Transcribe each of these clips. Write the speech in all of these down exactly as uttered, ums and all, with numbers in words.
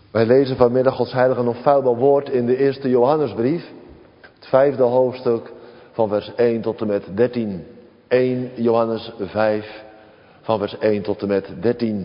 Wij lezen vanmiddag Gods heilige en onfeilbaar woord in de eerste Johannesbrief. Het vijfde hoofdstuk van vers één tot en met dertien. eerste Johannes vijf van vers één tot en met dertien.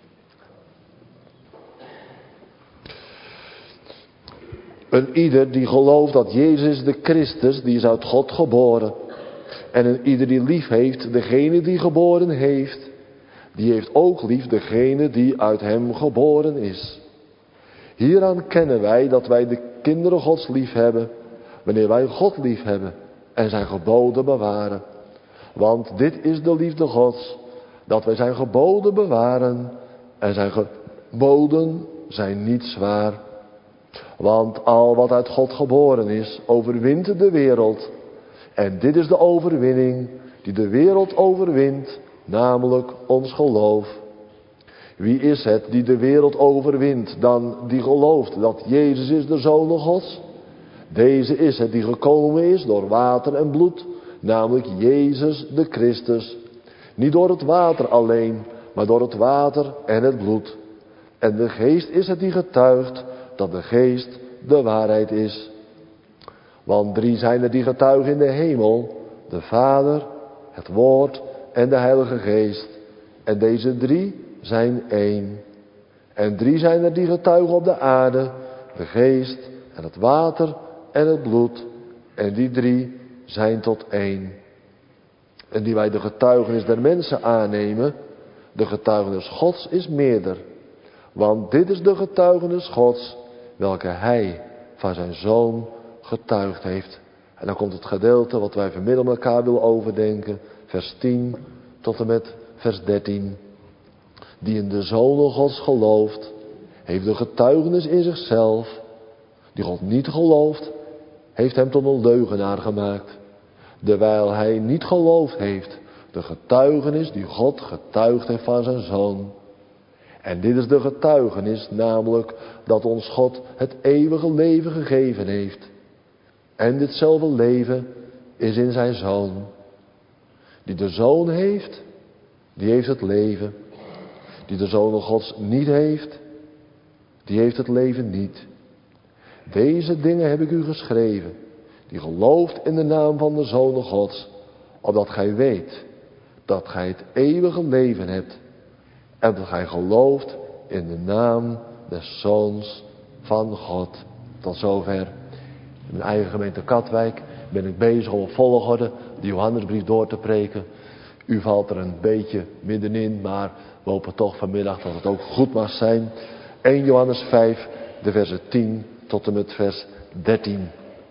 Een ieder die gelooft dat Jezus de Christus, die is uit God geboren. En een ieder die lief heeft, degene die geboren heeft, die heeft ook lief degene die uit hem geboren is. Hieraan kennen wij dat wij de kinderen Gods lief hebben, wanneer wij God lief hebben en zijn geboden bewaren. Want dit is de liefde Gods, dat wij zijn geboden bewaren en zijn geboden zijn niet zwaar. Want al wat uit God geboren is, overwint de wereld. En dit is de overwinning die de wereld overwint, namelijk ons geloof. Wie is het die de wereld overwint dan die gelooft dat Jezus is de Zoon Gods? Deze is het die gekomen is door water en bloed, namelijk Jezus de Christus. Niet door het water alleen, maar door het water en het bloed. En de Geest is het die getuigt dat de Geest de waarheid is. Want drie zijn er die getuigen in de hemel, de Vader, het Woord en de Heilige Geest. En deze drie zijn één. En drie zijn er die getuigen op de aarde, de Geest en het water en het bloed. En die drie zijn tot één. En die wij de getuigenis der mensen aannemen, de getuigenis Gods is meerder. Want dit is de getuigenis Gods, welke Hij van zijn Zoon getuigd heeft. En dan komt het gedeelte wat wij vanmiddag met elkaar willen overdenken. Vers tien tot en met vers dertien. Die in de Zoon Gods gelooft, heeft de getuigenis in zichzelf. Die God niet gelooft, heeft hem tot een leugenaar gemaakt. Terwijl hij niet geloofd heeft, de getuigenis die God getuigd heeft van zijn Zoon. En dit is de getuigenis, namelijk dat ons God het eeuwige leven gegeven heeft. En ditzelfde leven is in zijn Zoon. Die de Zoon heeft, die heeft het leven. Die de Zoon Gods niet heeft, die heeft het leven niet. Deze dingen heb ik u geschreven, die gelooft in de naam van de Zoon Gods, opdat gij weet dat gij het eeuwige leven hebt. En dat gij gelooft in de naam des Zoons van God. Tot zover. In mijn eigen gemeente Katwijk ben ik bezig om op volgorde de Johannesbrief door te preken. U valt er een beetje middenin, maar we hopen toch vanmiddag dat het ook goed mag zijn. eerste Johannes vijf, de versen tien tot en met vers dertien.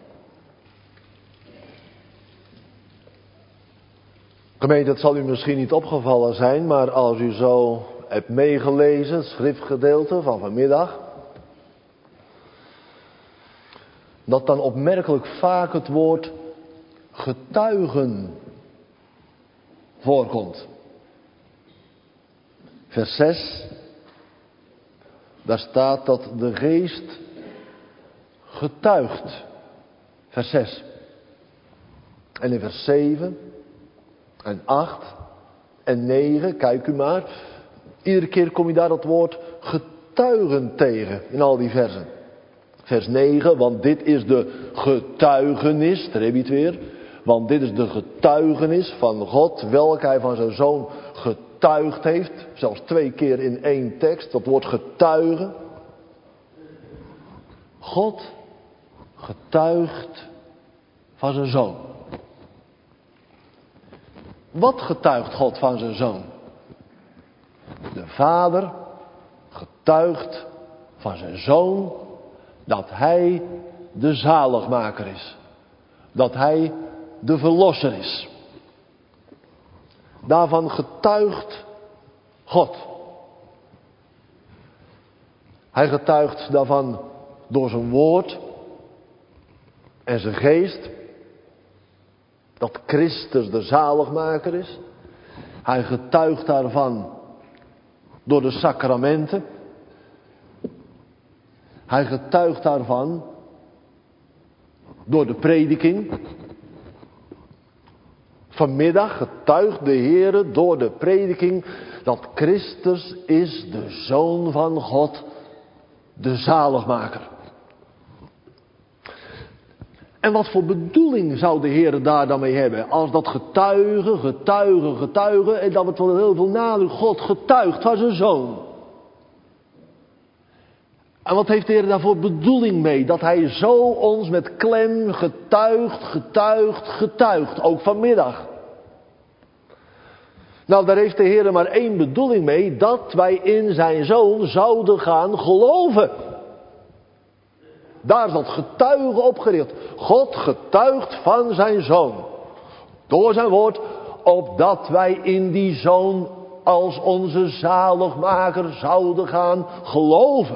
Gemeente, het zal u misschien niet opgevallen zijn, maar als u zo hebt meegelezen, het schriftgedeelte van vanmiddag, dat dan opmerkelijk vaak het woord getuigen voorkomt. Vers zes, daar staat dat de Geest getuigt. Vers zes. En in vers zeven en acht en negen, kijk u maar, iedere keer kom je daar dat woord getuigen tegen in al die versen. Vers negen, want dit is de getuigenis, daar heb je het weer. Want dit is de getuigenis van God, welke hij van zijn Zoon getuigd heeft. Zelfs twee keer in één tekst, dat woord getuigen. God getuigt van zijn Zoon. Wat getuigt God van zijn Zoon? De Vader getuigt van zijn Zoon dat hij de zaligmaker is. Dat hij de verlosser is. Daarvan getuigt God. Hij getuigt daarvan door zijn woord en zijn geest. Dat Christus de zaligmaker is. Hij getuigt daarvan door de sacramenten. Hij getuigt daarvan door de prediking. Vanmiddag getuigt de Heere door de prediking dat Christus is de Zoon van God. de zaligmaker. En wat voor bedoeling zou de Heer daar dan mee hebben? Als dat getuigen, getuigen, getuigen. En dan wordt wel heel veel nadruk. God getuigt van zijn zoon. En wat heeft de Heer daarvoor bedoeling mee? Dat hij zo ons met klem getuigt, getuigt, getuigt. Ook vanmiddag. Nou, daar heeft de Heer maar één bedoeling mee. Dat wij in zijn zoon zouden gaan geloven. Daar is dat getuigen op gericht. God getuigt van zijn zoon. Door zijn woord. Opdat wij in die zoon als onze zaligmaker zouden gaan geloven.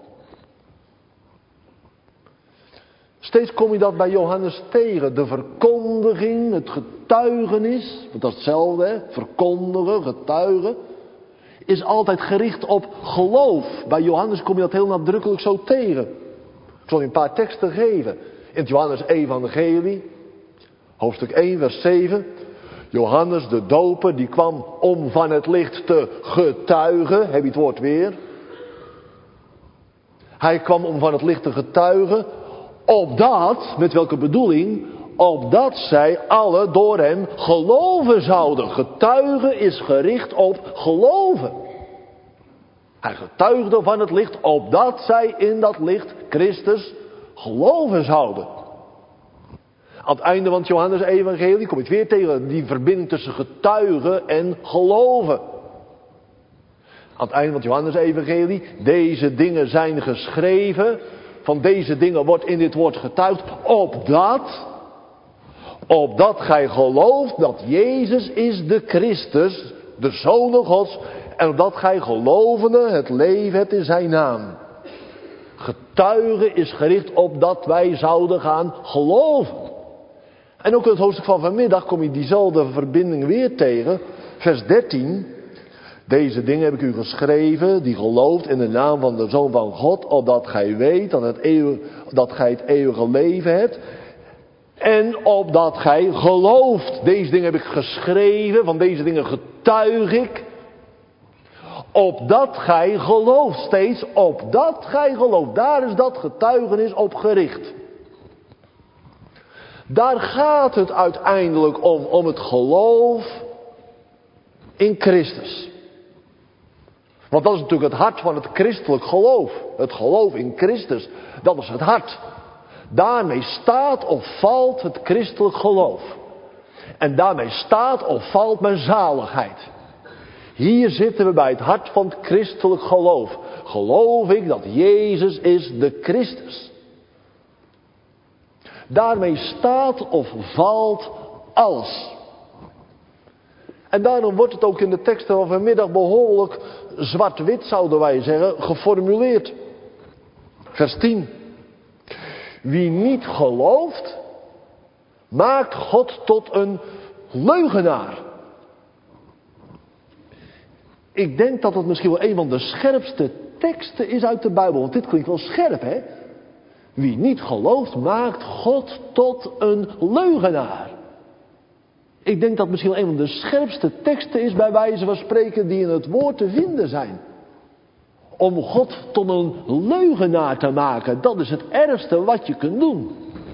Steeds kom je dat bij Johannes tegen. De verkondiging, het getuigenis. Want dat is hetzelfde, hè? Verkondigen, getuigen. Is altijd gericht op geloof. Bij Johannes kom je dat heel nadrukkelijk zo tegen. Ik zal je een paar teksten geven. In het Johannes-evangelie. Hoofdstuk één, vers zeven. Johannes de doper, die kwam om van het licht te getuigen. Heb je het woord weer? Hij kwam om van het licht te getuigen. Opdat, met welke bedoeling? Opdat zij alle door hem geloven zouden. Getuigen is gericht op geloven. Hij getuigde van het licht, opdat zij in dat licht Christus geloven zouden. Aan het einde van het Johannes-evangelie kom je het weer tegen die verbinding tussen getuigen en geloven. Aan het einde van het Johannes-evangelie, deze dingen zijn geschreven. Van deze dingen wordt in dit woord getuigd, opdat, opdat gij gelooft dat Jezus is de Christus, de Zoon Gods, en opdat gij gelovende het leven hebt in zijn naam. Getuigen is gericht op dat wij zouden gaan geloven. En ook in het hoofdstuk van vanmiddag kom je diezelfde verbinding weer tegen. Vers dertien. Deze dingen heb ik u geschreven, die gelooft in de naam van de Zoon van God, opdat gij weet dat, het eeuw, dat gij het eeuwige leven hebt. En opdat gij gelooft. Deze dingen heb ik geschreven, van deze dingen getuig ik. Opdat gij gelooft, steeds opdat gij gelooft. Daar is dat getuigenis op gericht. Daar gaat het uiteindelijk om, om het geloof in Christus. Want dat is natuurlijk het hart van het christelijk geloof. Het geloof in Christus, dat is het hart. Daarmee staat of valt het christelijk geloof. En daarmee staat of valt mijn zaligheid. Hier zitten we bij het hart van het christelijk geloof. Geloof ik dat Jezus is de Christus. Daarmee staat of valt alles. En daarom wordt het ook in de teksten van vanmiddag behoorlijk zwart-wit, zouden wij zeggen, geformuleerd. Vers tien. Wie niet gelooft, maakt God tot een leugenaar. Ik denk dat het misschien wel een van de scherpste teksten is uit de Bijbel. Want dit klinkt wel scherp, hè? Wie niet gelooft, maakt God tot een leugenaar. Ik denk dat het misschien wel een van de scherpste teksten is, bij wijze van spreken, die in het woord te vinden zijn. Om God tot een leugenaar te maken, dat is het ergste wat je kunt doen.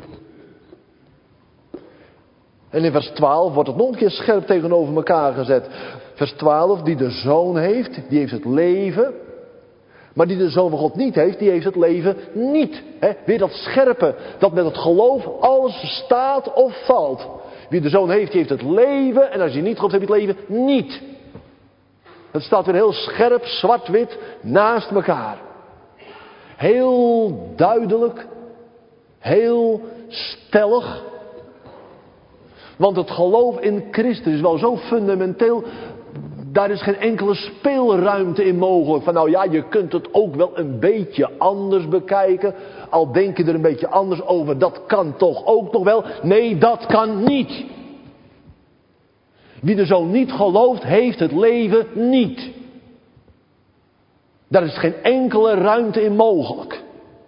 En in vers twaalf wordt het nog een keer scherp tegenover elkaar gezet. Vers twaalf, die de Zoon heeft, die heeft het leven. Maar die de Zoon van God niet heeft, die heeft het leven niet. He, weer dat scherpe, dat met het geloof alles staat of valt. Wie de Zoon heeft, die heeft het leven. En als je niet gelooft, heb je het leven niet. Het staat weer heel scherp, zwart-wit, naast elkaar. Heel duidelijk. Heel stellig. Want het geloof in Christus is wel zo fundamenteel. Daar is geen enkele speelruimte in mogelijk. Van nou ja, je kunt het ook wel een beetje anders bekijken. Al denk je er een beetje anders over. Dat kan toch ook nog wel. Nee, dat kan niet. Wie er zo niet gelooft, heeft het leven niet. Daar is geen enkele ruimte in mogelijk.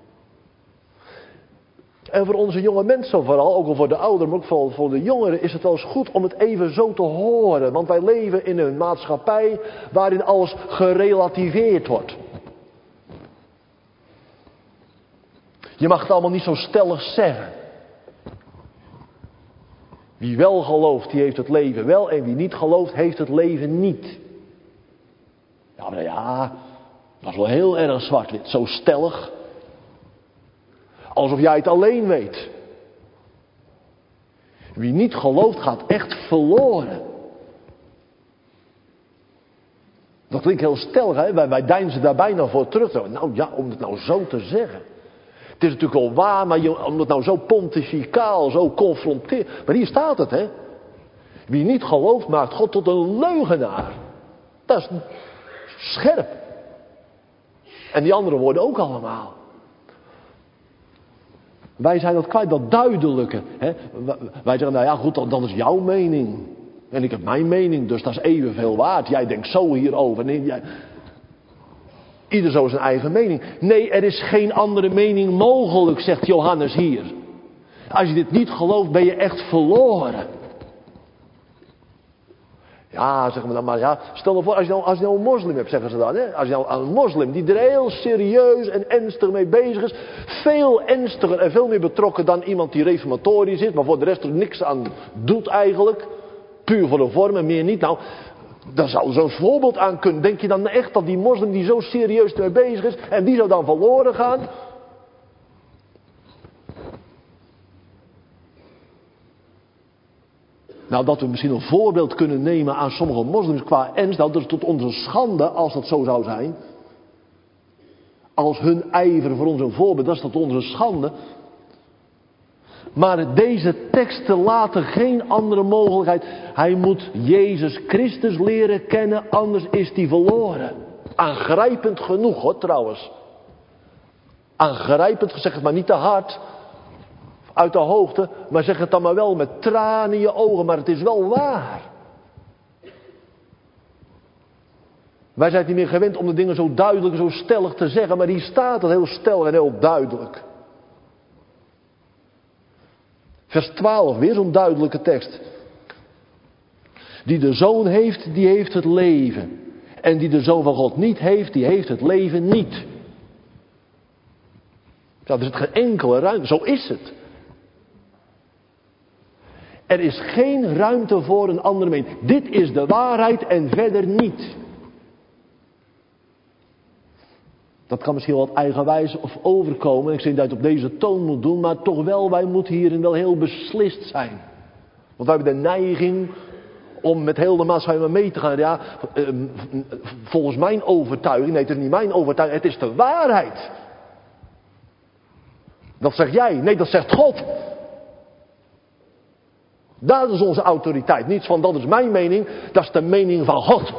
En voor onze jonge mensen vooral, ook al voor de ouderen, maar ook vooral voor de jongeren, is het wel eens goed om het even zo te horen. Want wij leven in een maatschappij waarin alles gerelativeerd wordt. Je mag het allemaal niet zo stellig zeggen. Wie wel gelooft, die heeft het leven wel. En wie niet gelooft, heeft het leven niet. Ja, maar ja, dat is wel heel erg zwart-wit. Zo stellig. Alsof jij het alleen weet. Wie niet gelooft, gaat echt verloren. Dat klinkt heel stellig, hè? Wij, wij deinzen daar bijna voor terug. Nou ja, om het nou zo te zeggen. Het is natuurlijk wel waar, maar je, om het nou zo pontificaal, zo confronteert. Maar hier staat het, hè. Wie niet gelooft, maakt God tot een leugenaar. Dat is scherp. En die andere woorden ook allemaal. Wij zijn dat kwijt, dat duidelijke. Hè? Wij zeggen, nou ja goed, dat, dat is jouw mening. En ik heb mijn mening, dus dat is evenveel waard. Jij denkt zo hierover. Nee, jij... Ieder zo zijn eigen mening. Nee, er is geen andere mening mogelijk, zegt Johannes hier. Als je dit niet gelooft, ben je echt verloren. Ja, zeggen we dan maar, ja, stel je voor, als je, nou, als je nou een moslim hebt, zeggen ze dan, hè? Als je nou een moslim die er heel serieus en ernstig mee bezig is, veel ernstiger en veel meer betrokken dan iemand die reformatorisch is, maar voor de rest er niks aan doet eigenlijk, puur voor de vorm en meer niet. Nou, daar zou zo'n voorbeeld aan kunnen. Denk je dan echt dat die moslim die zo serieus mee bezig is, en die zou dan verloren gaan? Nou, dat we misschien een voorbeeld kunnen nemen aan sommige moslims qua ernst, nou, dat is tot onze schande als dat zo zou zijn. Als hun ijver voor ons een voorbeeld, dat is tot onze schande. Maar deze teksten laten geen andere mogelijkheid. Hij moet Jezus Christus leren kennen, anders is hij verloren. Aangrijpend genoeg, hoor, trouwens. Aangrijpend, zeg het maar niet te hard. Uit de hoogte, maar zeg het dan maar wel met tranen in je ogen, maar het is wel waar. Wij zijn het niet meer gewend om de dingen zo duidelijk en zo stellig te zeggen, maar hier staat het heel stellig en heel duidelijk. Vers twaalf, weer zo'n duidelijke tekst. Die de Zoon heeft, die heeft het leven. En die de Zoon van God niet heeft, die heeft het leven niet. Ja, er zit geen enkele ruimte, zo is het. Er is geen ruimte voor een andere mening. Dit is de waarheid en verder niet. Dat kan misschien wat eigenwijs of overkomen. Ik zeg dat je het op deze toon moet doen. Maar toch wel, wij moeten hierin wel heel beslist zijn. Want wij hebben de neiging om met heel de maatschappij mee te gaan. Ja, volgens mijn overtuiging. Nee, het is niet mijn overtuiging. Het is de waarheid. Dat zeg jij. Nee, dat zegt God. Dat is onze autoriteit. Niets van dat is mijn mening. Dat is de mening van God.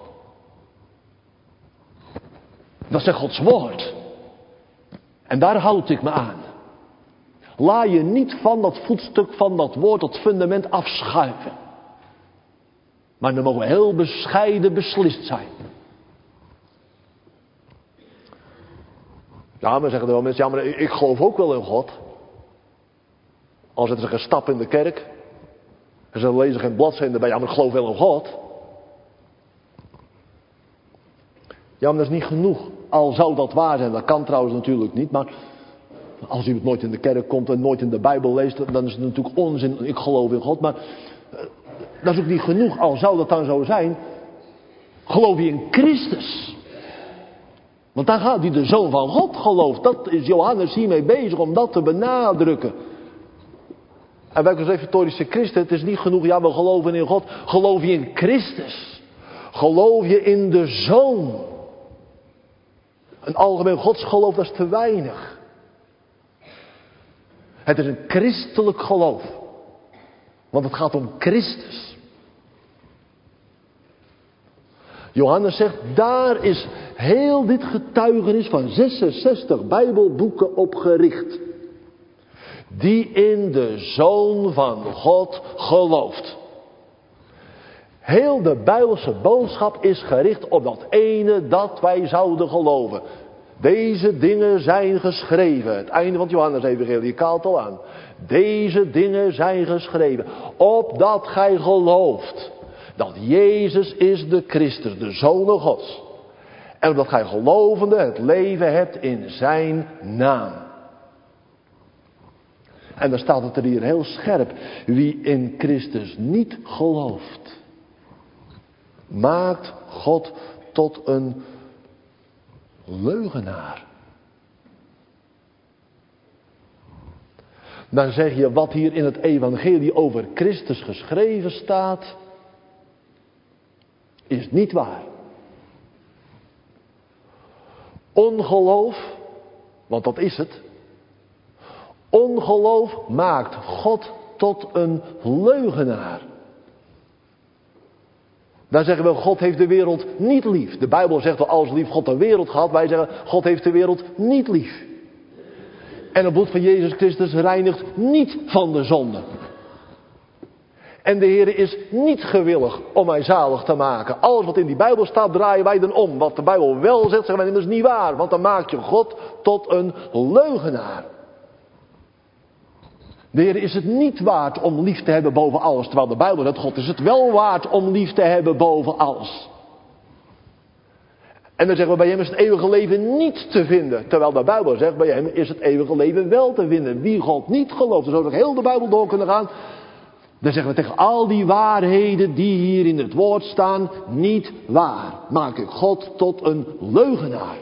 Dat zegt Gods woord. En daar houd ik me aan. Laat je niet van dat voetstuk van dat woord, dat fundament afschuiven. Maar dan mogen we heel bescheiden beslist zijn. Ja, maar zeggen er wel mensen, ja maar ik geloof ook wel in God. Al zetten ze een stap in de kerk. En ze lezen geen bladzijde erbij, ja maar ik geloof wel in God. Ja, maar dat is niet genoeg. Al zou dat waar zijn, dat kan trouwens natuurlijk niet. Maar als u nooit in de kerk komt en nooit in de Bijbel leest, dan is het natuurlijk onzin. Ik geloof in God, maar dat is ook niet genoeg. Al zou dat dan zo zijn, geloof je in Christus. Want daar gaat hij, de Zoon van God, gelooft. Dat is Johannes hiermee bezig om dat te benadrukken. En wij als reformatorische christen, het is niet genoeg, ja we geloven in God. Geloof je in Christus? Geloof je in de Zoon? Een algemeen godsgeloof, dat is te weinig. Het is een christelijk geloof. Want het gaat om Christus. Johannes zegt, daar is heel dit getuigenis van zesenzestig Bijbelboeken op gericht. Die in de Zoon van God gelooft. Heel de Bijbelse boodschap is gericht op dat ene dat wij zouden geloven. Deze dingen zijn geschreven. Het einde van het Johannes-evangelie kaalt al aan. Deze dingen zijn geschreven. Opdat gij gelooft dat Jezus is de Christus, de Zoon Gods. En opdat gij gelovende het leven hebt in zijn naam. En dan staat het er hier heel scherp. Wie in Christus niet gelooft, maakt God tot een leugenaar. Dan zeg je, wat hier in het evangelie over Christus geschreven staat, is niet waar. Ongeloof, want dat is het. Ongeloof maakt God tot een leugenaar. Dan zeggen we, God heeft de wereld niet lief. De Bijbel zegt wel, als lief God de wereld gehad. Wij zeggen, God heeft de wereld niet lief. En het bloed van Jezus Christus reinigt niet van de zonde. En de Heer is niet gewillig om mij zalig te maken. Alles wat in die Bijbel staat, draaien wij dan om. Wat de Bijbel wel zegt, zeggen wij, dat is niet waar. Want dan maak je God tot een leugenaar. De Heer is het niet waard om lief te hebben boven alles. Terwijl de Bijbel zegt, God is het wel waard om lief te hebben boven alles. En dan zeggen we, bij hem is het eeuwige leven niet te vinden. Terwijl de Bijbel zegt, bij hem is het eeuwige leven wel te vinden. Wie God niet gelooft, dan zou ik heel de Bijbel door kunnen gaan. Dan zeggen we tegen al die waarheden die hier in het woord staan, niet waar. Maak ik God tot een leugenaar.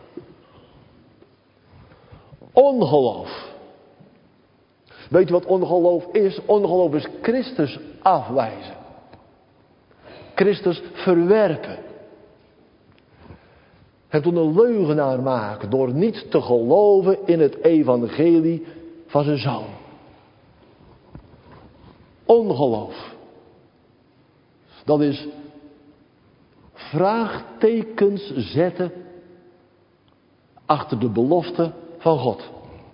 Ongeloof. Weet je wat ongeloof is? Ongeloof is Christus afwijzen. Christus verwerpen. Hem tot een leugenaar maken door niet te geloven in het evangelie van zijn zoon. Ongeloof. Dat is vraagtekens zetten achter de belofte van God.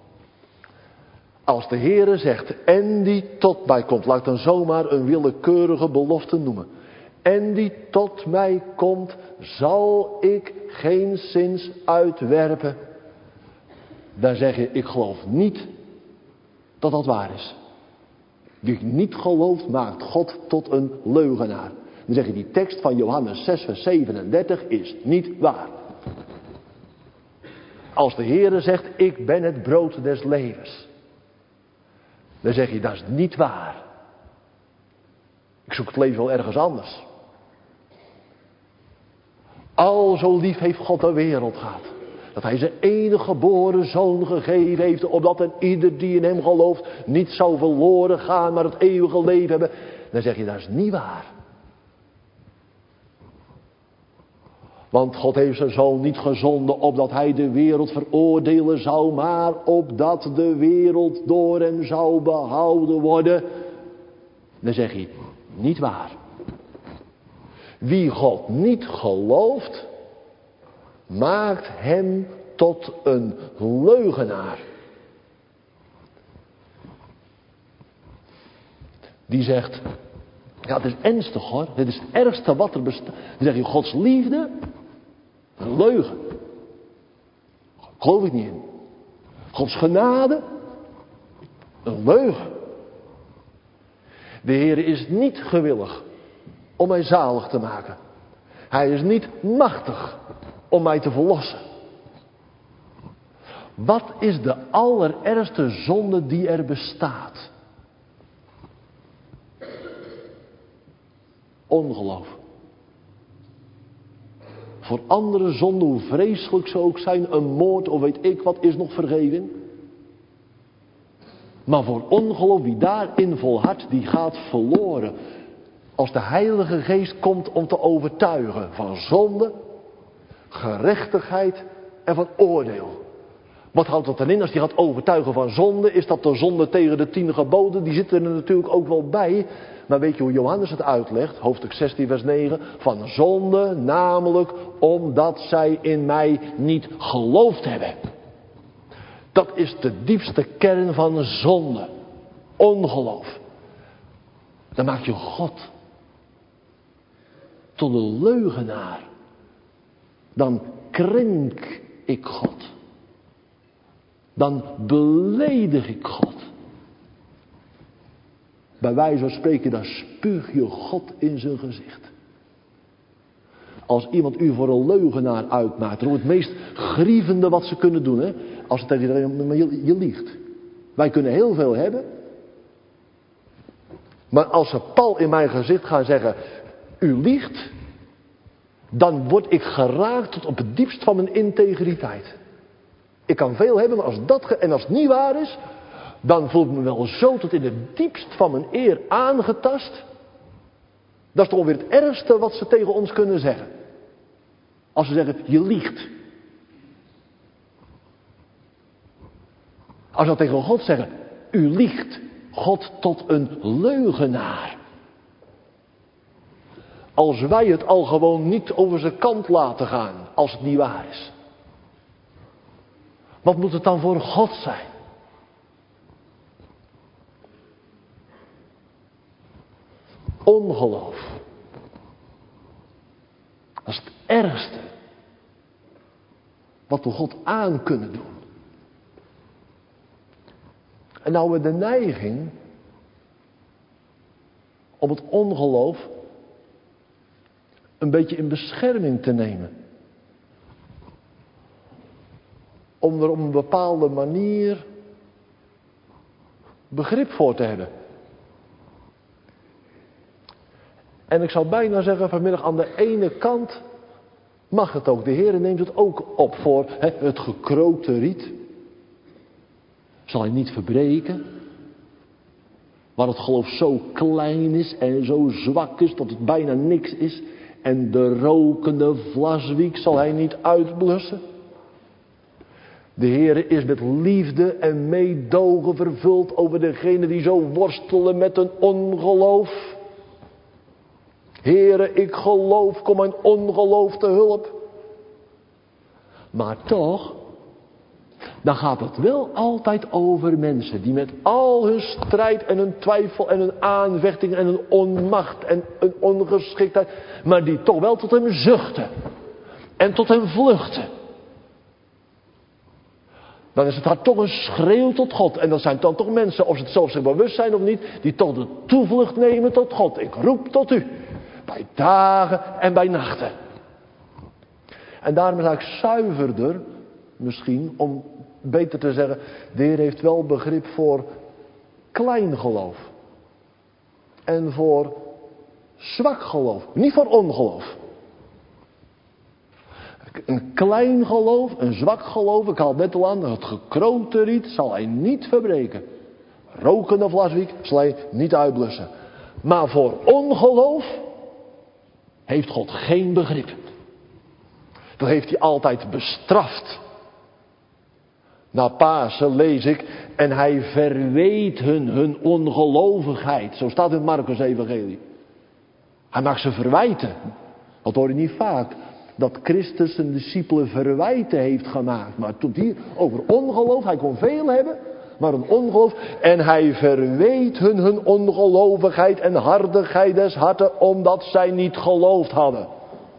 Als de Heere zegt, en die tot mij komt, laat ik dan zomaar een willekeurige belofte noemen. En die tot mij komt, zal ik geenszins uitwerpen. Dan zeg je, ik geloof niet dat dat waar is. Wie niet gelooft, maakt God tot een leugenaar. Dan zeg je, die tekst van Johannes zes vers zevenendertig is niet waar. Als de Heere zegt, ik ben het brood des levens. Dan zeg je, dat is niet waar. Ik zoek het leven wel ergens anders. Al zo lief heeft God de wereld gehad. Dat hij zijn enige geboren zoon gegeven heeft. Opdat een ieder die in hem gelooft niet zou verloren gaan. Maar het eeuwige leven hebben. Dan zeg je, dat is niet waar. Want God heeft zijn zoon niet gezonden opdat hij de wereld veroordelen zou. Maar opdat de wereld door hem zou behouden worden. Dan zeg je, niet waar. Wie God niet gelooft, maakt hem tot een leugenaar. Die zegt, ja, het is ernstig hoor, dit is het ergste wat er bestaat. Dan zeg je, Gods liefde, een leugen. Geloof ik niet in. Gods genade, een leugen. De Heer is niet gewillig om mij zalig te maken. Hij is niet machtig om mij te verlossen. Wat is de allerergste zonde die er bestaat? Ongeloof. Voor andere zonden, hoe vreselijk ze ook zijn, een moord of weet ik wat, is nog vergeving. Maar voor ongeloof, wie daarin volhardt, die gaat verloren. Als de Heilige Geest komt om te overtuigen van zonde, gerechtigheid en van oordeel. Wat houdt dat dan in als hij gaat overtuigen van zonde? Is dat de zonde tegen de tien geboden? Die zitten er natuurlijk ook wel bij. Maar weet je hoe Johannes het uitlegt? Hoofdstuk zestien vers negen. Van zonde namelijk omdat zij in mij niet geloofd hebben. Dat is de diepste kern van zonde. Ongeloof. Dan maak je God tot een leugenaar. Dan krenk ik God. Dan beledig ik God. Bij wijze van spreken, dan spuug je God in zijn gezicht. Als iemand u voor een leugenaar uitmaakt, dan is het meest grievende wat ze kunnen doen. Hè? Als ze tegen je, maar je, je liegt. Wij kunnen heel veel hebben. Maar als ze pal in mijn gezicht gaan zeggen, u liegt, dan word ik geraakt tot op het diepst van mijn integriteit. Ik kan veel hebben, maar als dat ge- en als het niet waar is, dan voel ik me wel zo tot in het diepst van mijn eer aangetast. Dat is toch weer het ergste wat ze tegen ons kunnen zeggen. Als ze zeggen, je liegt. Als ze dat tegen God zeggen, u liegt God tot een leugenaar. Als wij het al gewoon niet over zijn kant laten gaan, als het niet waar is. Wat moet het dan voor God zijn? Ongeloof. Dat is het ergste wat we God aan kunnen doen. En nou we de neiging om het ongeloof een beetje in bescherming te nemen. Om er op een bepaalde manier begrip voor te hebben. En ik zou bijna zeggen vanmiddag, aan de ene kant mag het ook. De Heer neemt het ook op voor hè, het gekrookte riet. Zal hij niet verbreken. Waar het geloof zo klein is en zo zwak is dat het bijna niks is. En de rokende vlaswiek zal hij niet uitblussen. De Heer is met liefde en meedogen vervuld over degenen die zo worstelen met een ongeloof. Heere, ik geloof, kom mijn ongeloof te hulp. Maar toch, dan gaat het wel altijd over mensen die met al hun strijd en hun twijfel en hun aanvechting en hun onmacht en hun ongeschiktheid, maar die toch wel tot hem zuchten en tot hem vluchten. Dan is het daar toch een schreeuw tot God. En dat zijn dan toch mensen, of ze het zelf zich bewust zijn of niet, die toch de toevlucht nemen tot God. Ik roep tot u. Bij dagen en bij nachten. En daarom is het eigenlijk zuiverder, misschien, om beter te zeggen, de Heer heeft wel begrip voor klein geloof. En voor zwak geloof. Niet voor ongeloof. Een klein geloof, een zwak geloof, ik haal het net al aan, het gekrookte riet zal hij niet verbreken. Rokende vlaswiek zal hij niet uitblussen. Maar voor ongeloof heeft God geen begrip. Dat heeft hij altijd bestraft. Na Pasen lees ik, en hij verweet hun hun ongelovigheid. Zo staat in het Marcus evangelie. Hij maakt ze verwijten. Dat hoor je niet vaak. Dat Christus zijn discipelen verwijten heeft gemaakt. Maar tot hier over ongeloof. Hij kon veel hebben. Maar een ongeloof. En hij verweet hun hun ongelovigheid en hardigheid des harten. Omdat zij niet geloofd hadden.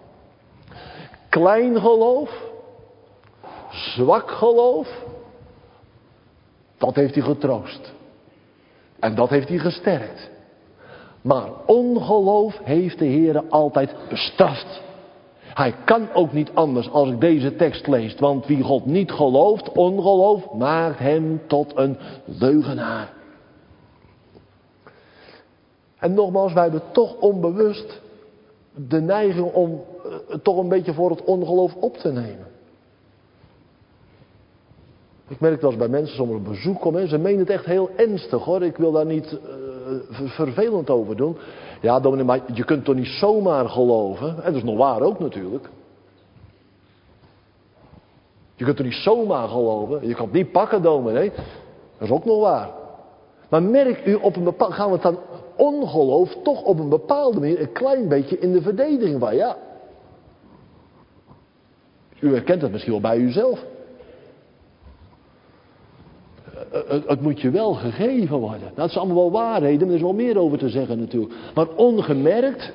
Klein geloof. Zwak geloof. Dat heeft hij getroost. En dat heeft hij gesterkt. Maar ongeloof heeft de Heer altijd bestraft. Hij kan ook niet anders als ik deze tekst lees. Want wie God niet gelooft, ongeloof, maakt hem tot een leugenaar. En nogmaals, wij hebben toch onbewust de neiging om uh, toch een beetje voor het ongeloof op te nemen. Ik merk dat als bij mensen soms op bezoek komen, ze menen het echt heel ernstig hoor. Ik wil daar niet uh, vervelend over doen. Ja, dominee, maar je kunt toch niet zomaar geloven? En dat is nog waar ook natuurlijk. Je kunt toch niet zomaar geloven? Je kan het niet pakken, dominee. Dat is ook nog waar. Maar merk u, op een bepaald, gaan we het dan ongeloof toch op een bepaalde manier een klein beetje in de verdediging van, ja. U herkent het misschien wel bij uzelf. Het, het moet je wel gegeven worden. Nou, dat is allemaal wel waarheden, maar er is wel meer over te zeggen natuurlijk. Maar ongemerkt,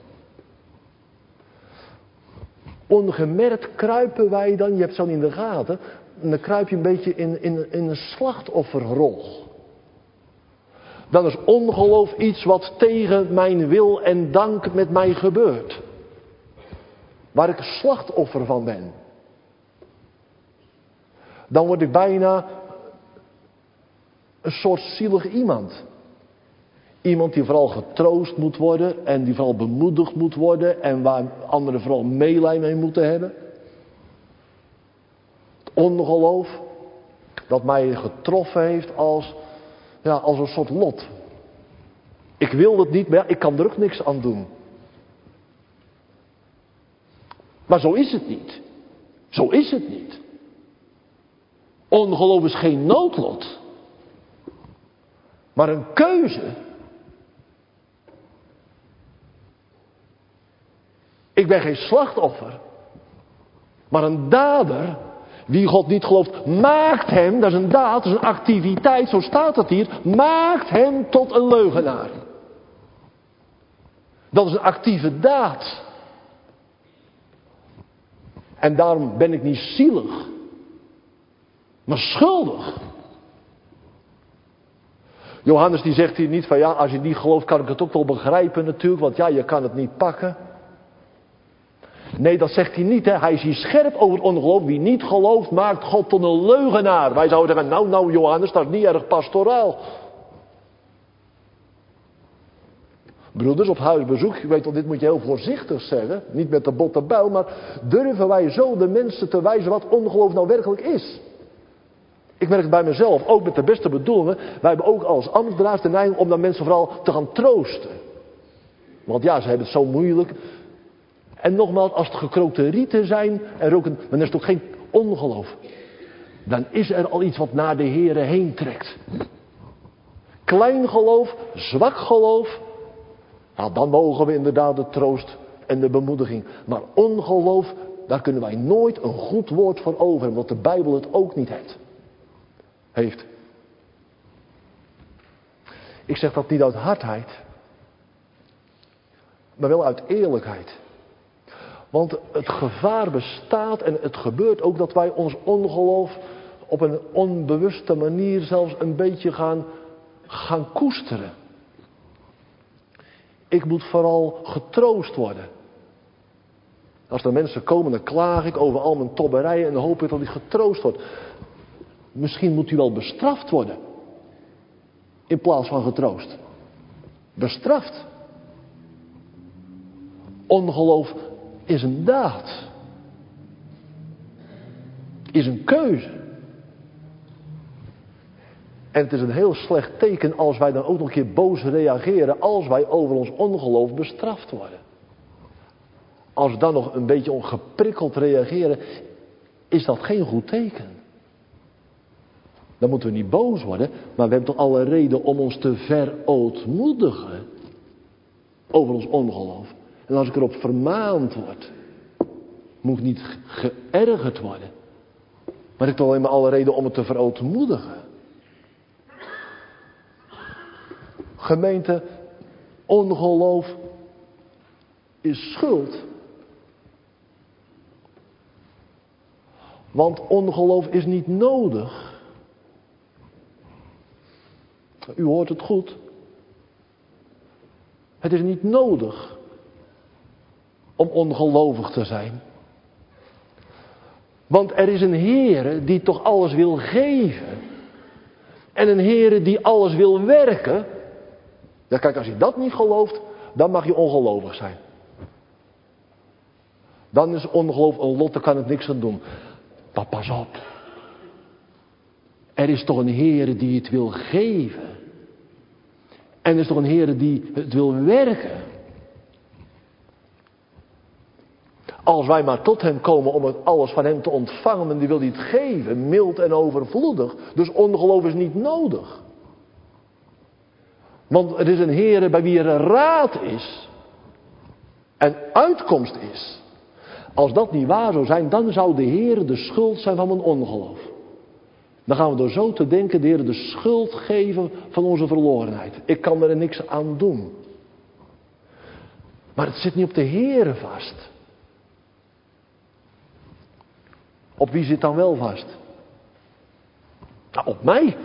ongemerkt kruipen wij dan, je hebt het zo in de gaten, en dan kruip je een beetje in, in, in een slachtofferrol. Dan is ongeloof iets wat tegen mijn wil en dank met mij gebeurt. Waar ik slachtoffer van ben. Dan word ik bijna een soort zielig iemand. Iemand die vooral getroost moet worden en die vooral bemoedigd moet worden en waar anderen vooral meelij mee moeten hebben. Het ongeloof dat mij getroffen heeft als, ja, als een soort lot. Ik wil het niet, maar ja, ik kan er ook niks aan doen. Maar zo is het niet. Zo is het niet. Ongeloof is geen noodlot. Maar een keuze. Ik ben geen slachtoffer. Maar een dader. Wie God niet gelooft, maakt hem, dat is een daad, dat is een activiteit, zo staat het hier. Maakt hem tot een leugenaar. Dat is een actieve daad. En daarom ben ik niet zielig. Maar schuldig. Johannes die zegt hier niet van ja, als je niet gelooft kan ik het ook wel begrijpen natuurlijk. Want ja, je kan het niet pakken. Nee, dat zegt hij niet. Hè. Hij is hier scherp over het ongeloof. Wie niet gelooft maakt God tot een leugenaar. Wij zouden zeggen, nou nou Johannes, dat is niet erg pastoraal. Broeders op huisbezoek, je weet wel, dit moet je heel voorzichtig zeggen. Niet met de botte bijl, maar durven wij zo de mensen te wijzen wat ongeloof nou werkelijk is? Ik merk het bij mezelf, ook met de beste bedoelingen. Wij hebben ook als ambtsdragers de neiging om dan mensen vooral te gaan troosten. Want ja, ze hebben het zo moeilijk. En nogmaals, als het gekrookte rieten zijn, er ook een, dan is het ook geen ongeloof. Dan is er al iets wat naar de Here heen trekt. Klein geloof, zwak geloof. Nou, dan mogen we inderdaad de troost en de bemoediging. Maar ongeloof, daar kunnen wij nooit een goed woord voor over hebben. Want de Bijbel het ook niet heeft. heeft. Ik zeg dat niet uit hardheid. Maar wel uit eerlijkheid. Want het gevaar bestaat en het gebeurt ook dat wij ons ongeloof op een onbewuste manier zelfs een beetje gaan, gaan koesteren. Ik moet vooral getroost worden. Als er mensen komen, dan klaag ik over al mijn tobberijen en dan hoop ik dat ik getroost word. Misschien moet u wel bestraft worden. In plaats van getroost. Bestraft. Ongeloof is een daad. Is een keuze. En het is een heel slecht teken als wij dan ook nog een keer boos reageren als wij over ons ongeloof bestraft worden. Als we dan nog een beetje ongeprikkeld reageren, is dat geen goed teken. Dan moeten we niet boos worden, maar we hebben toch alle reden om ons te verootmoedigen over ons ongeloof. En als ik erop vermaand word, moet ik niet geërgerd worden. Maar ik heb toch alleen maar alle reden om het te verootmoedigen. Gemeente, ongeloof is schuld. Want ongeloof is niet nodig. U hoort het goed. Het is niet nodig om ongelovig te zijn. Want er is een Heere die toch alles wil geven. En een Heere die alles wil werken. Ja, kijk, als je dat niet gelooft, dan mag je ongelovig zijn. Dan is ongeloof een lot, daar kan het niks aan doen. Maar pas op. Er is toch een Heere die het wil geven. En er is toch een Heere die het wil werken. Als wij maar tot hem komen om het alles van hem te ontvangen, en die wil hij het geven, mild en overvloedig. Dus ongeloof is niet nodig. Want er is een Heere bij wie er een raad is. En uitkomst is. Als dat niet waar zou zijn, dan zou de Heere de schuld zijn van mijn ongeloof. Dan gaan we door zo te denken de Heere de schuld geven van onze verlorenheid. Ik kan er niks aan doen. Maar het zit niet op de Heere vast. Op wie zit dan wel vast? Nou, op mij.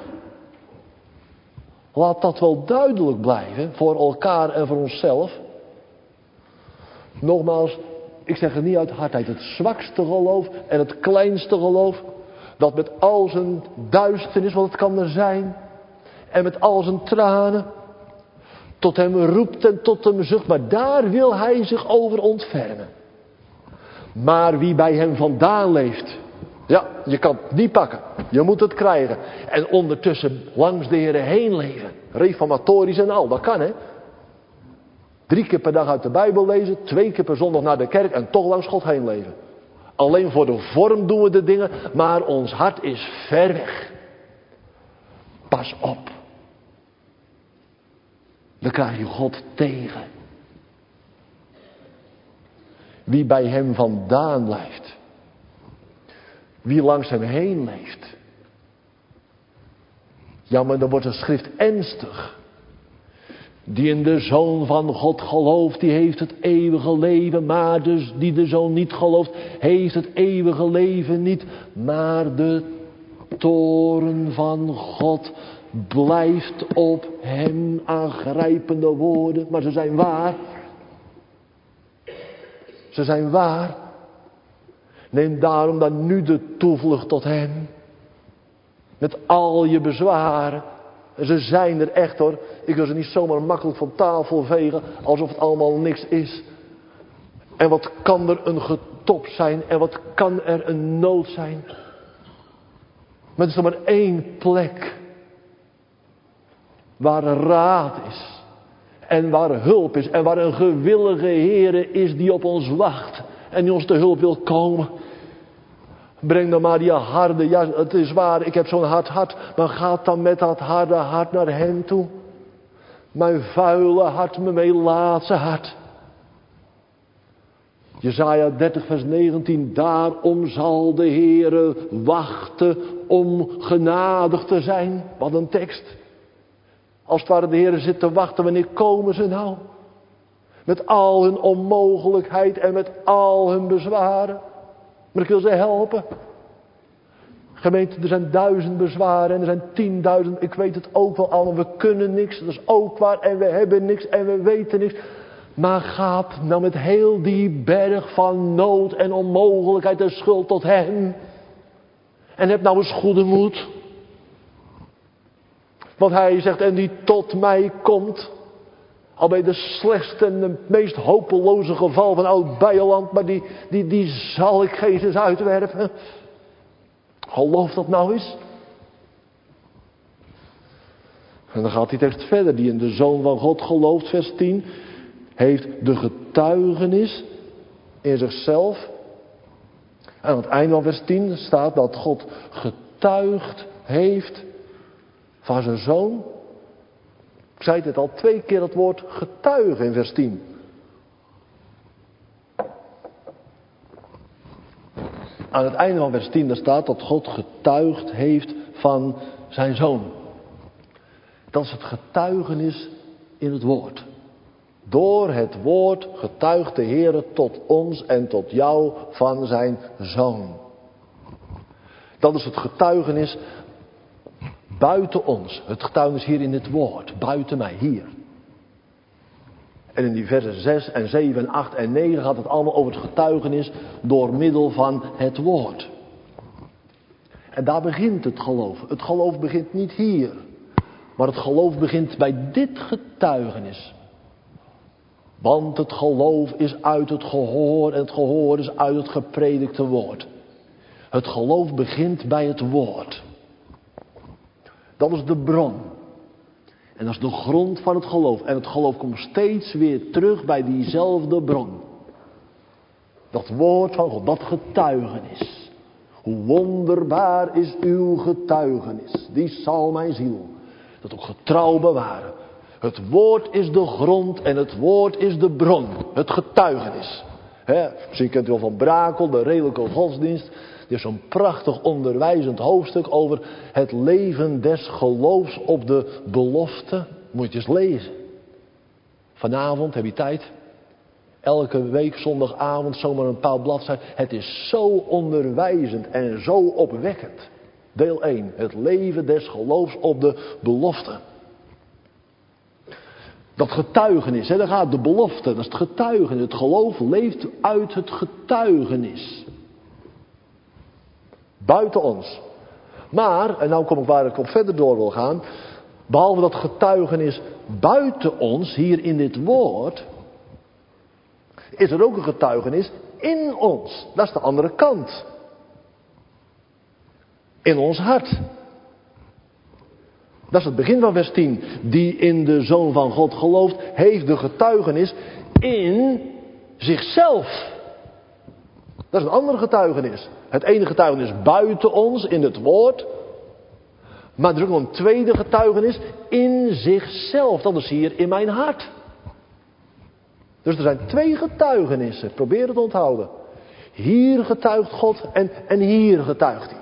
Laat dat wel duidelijk blijven voor elkaar en voor onszelf. Nogmaals, ik zeg het niet uit hardheid. Het zwakste geloof en het kleinste geloof, dat met al zijn duisternis, want het kan er zijn, En met al zijn tranen. Tot hem roept en tot hem zucht. Maar daar wil hij zich over ontfermen. Maar wie bij hem vandaan leeft. Ja, je kan het niet pakken. Je moet het krijgen. En ondertussen langs de Heer heen leven. Reformatorisch en al, dat kan hè. Drie keer per dag uit de Bijbel lezen. Twee keer per zondag naar de kerk. En toch langs God heen leven. Alleen voor de vorm doen we de dingen. Maar ons hart is ver weg. Pas op. Dan krijg je God tegen. Wie bij hem vandaan blijft. Wie langs hem heen leeft. Ja, maar dan wordt de schrift ernstig. Die in de Zoon van God gelooft, die heeft het eeuwige leven. Maar dus die de Zoon niet gelooft, heeft het eeuwige leven niet. Maar de toorn van God blijft op hem. Aangrijpende woorden, maar ze zijn waar. Ze zijn waar. Neem daarom dan nu de toevlucht tot hem. Met al je bezwaren. En ze zijn er echt hoor. Ik wil ze niet zomaar makkelijk van tafel vegen. Alsof het allemaal niks is. En wat kan er een getop zijn. En wat kan er een nood zijn. Maar er is nog maar één plek. Waar raad is. En waar hulp is. En waar een gewillige Heere is die op ons wacht. En die ons te hulp wil komen. Breng dan maar die harde, ja het is waar, ik heb zo'n hard hart. Maar ga dan met dat harde hart naar hem toe. Mijn vuile hart, mijn melaatse hart. Jesaja dertig vers negentien. Daarom zal de Heere wachten om genadig te zijn. Wat een tekst. Als het ware de Heere zit te wachten, wanneer komen ze nou? Met al hun onmogelijkheid en met al hun bezwaren. Maar ik wil ze helpen. Gemeente, er zijn duizend bezwaren en er zijn tienduizend. Ik weet het ook wel allemaal. We kunnen niks. Dat is ook waar. En we hebben niks en we weten niks. Maar gaat nou met heel die berg van nood en onmogelijkheid en schuld tot hem. En heb nou eens goede moed. Want hij zegt, en die tot mij komt. Al bij de slechtste en de meest hopeloze geval van oud Beierland. Maar die, die, die zal ik Jezus uitwerpen. Geloof dat nou eens. En dan gaat die tekst verder. Die in de Zoon van God gelooft, vers tien. Heeft de getuigenis in zichzelf. En aan het einde van vers tien staat dat God getuigd heeft van zijn Zoon. Ik zei het al twee keer, het woord getuigen in vers tien. Aan het einde van vers tien daar staat dat God getuigd heeft van zijn Zoon. Dat is het getuigenis in het woord. Door het woord getuigt de Heer tot ons en tot jou van zijn Zoon. Dat is het getuigenis buiten ons. Het getuigenis hier in het woord. Buiten mij, hier. En in die versen zes en zeven en acht en negen gaat het allemaal over het getuigenis door middel van het woord. En daar begint het geloof. Het geloof begint niet hier. Maar het geloof begint bij dit getuigenis. Want het geloof is uit het gehoor en het gehoor is uit het gepredikte woord. Het geloof begint bij het woord. Dat is de bron. En dat is de grond van het geloof. En het geloof komt steeds weer terug bij diezelfde bron. Dat woord van God, dat getuigenis. Hoe wonderbaar is uw getuigenis. Die zal mijn ziel dat ook getrouw bewaren. Het woord is de grond en het woord is de bron. Het getuigenis. He, misschien kent u wel van Brakel, de redelijke godsdienst. Die is zo'n prachtig onderwijzend hoofdstuk over het leven des geloofs op de belofte. Moet je eens lezen. Vanavond heb je tijd. Elke week zondagavond zomaar een paar bladzijden. Het is zo onderwijzend en zo opwekkend. Deel één. Het leven des geloofs op de belofte. Dat getuigenis, hè, daar gaat de belofte. Dat is het getuigenis. Het geloof leeft uit het getuigenis. Buiten ons. Maar, en nou kom ik waar ik op verder door wil gaan. Behalve dat getuigenis buiten ons, hier in dit woord, is er ook een getuigenis in ons. Dat is de andere kant. In ons hart. Dat is het begin van vers tien. Die in de Zoon van God gelooft, heeft de getuigenis in zichzelf. Dat is een andere getuigenis. Het ene getuigenis buiten ons, in het woord. Maar er is ook nog een tweede getuigenis in zichzelf. Dat is hier in mijn hart. Dus er zijn twee getuigenissen. Probeer het te onthouden. Hier getuigt God en, en hier getuigt hij.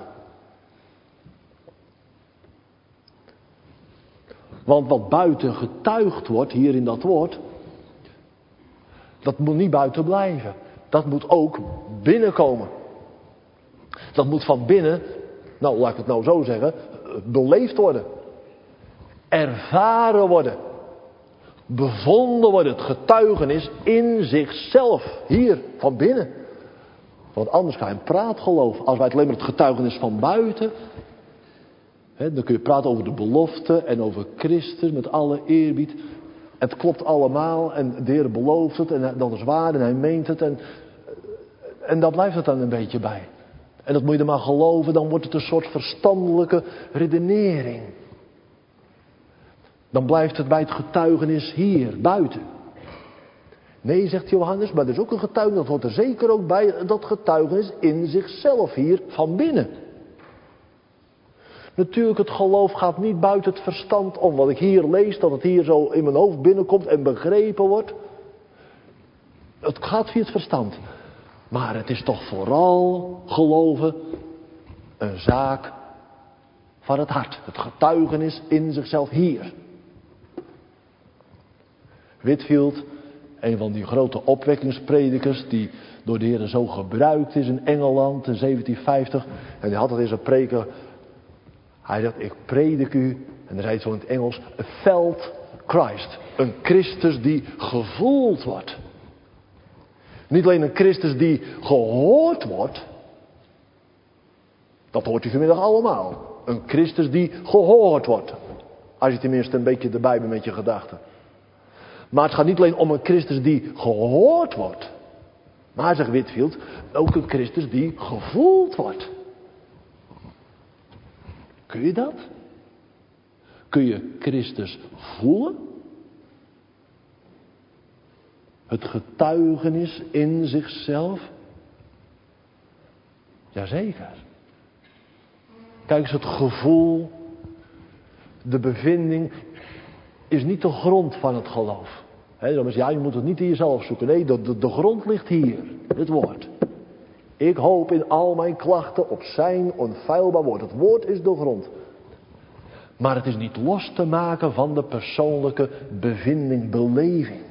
Want wat buiten getuigd wordt, hier in dat woord, dat moet niet buiten blijven. Dat moet ook binnenkomen. Dat moet van binnen, nou laat ik het nou zo zeggen, beleefd worden. Ervaren worden. Bevonden worden. Het getuigenis in zichzelf. Hier, van binnen. Want anders ga je een praatgeloof. Als wij het alleen maar het getuigenis van buiten. Hè, dan kun je praten over de belofte en over Christus met alle eerbied. Het klopt allemaal en de Heer belooft het en dat is waar en hij meent het. En, en daar blijft het dan een beetje bij. En dat moet je er maar geloven, dan wordt het een soort verstandelijke redenering. Dan blijft het bij het getuigenis hier, buiten. Nee, zegt Johannes, maar er is ook een getuigenis, dat hoort er zeker ook bij, dat getuigenis in zichzelf hier, van binnen. Natuurlijk, het geloof gaat niet buiten het verstand om. Wat ik hier lees, dat het hier zo in mijn hoofd binnenkomt en begrepen wordt. Het gaat via het verstand. Maar het is toch vooral geloven een zaak van het hart. Het getuigenis in zichzelf hier. Whitefield, een van die grote opwekkingspredikers die door de Heer zo gebruikt is in Engeland in zeventien vijftig. En die had het in zijn preken. Hij dacht, ik predik u, en dan zei het zo in het Engels, a felt Christ. Een Christus die gevoeld wordt. Niet alleen een Christus die gehoord wordt. Dat hoort u vanmiddag allemaal. Een Christus die gehoord wordt. Als je tenminste een beetje erbij bent met je gedachten. Maar het gaat niet alleen om een Christus die gehoord wordt. Maar, zegt Whitefield, ook een Christus die gevoeld wordt. Kun je dat? Kun je Christus voelen? Het getuigenis in zichzelf? Jazeker. Kijk eens, het gevoel, de bevinding is niet de grond van het geloof. He, dan is, ja, je moet het niet in jezelf zoeken. Nee, de, de, de grond ligt hier, het woord. Ik hoop in al mijn klachten op zijn onfeilbaar woord. Het woord is de grond. Maar het is niet los te maken van de persoonlijke bevinding, beleving.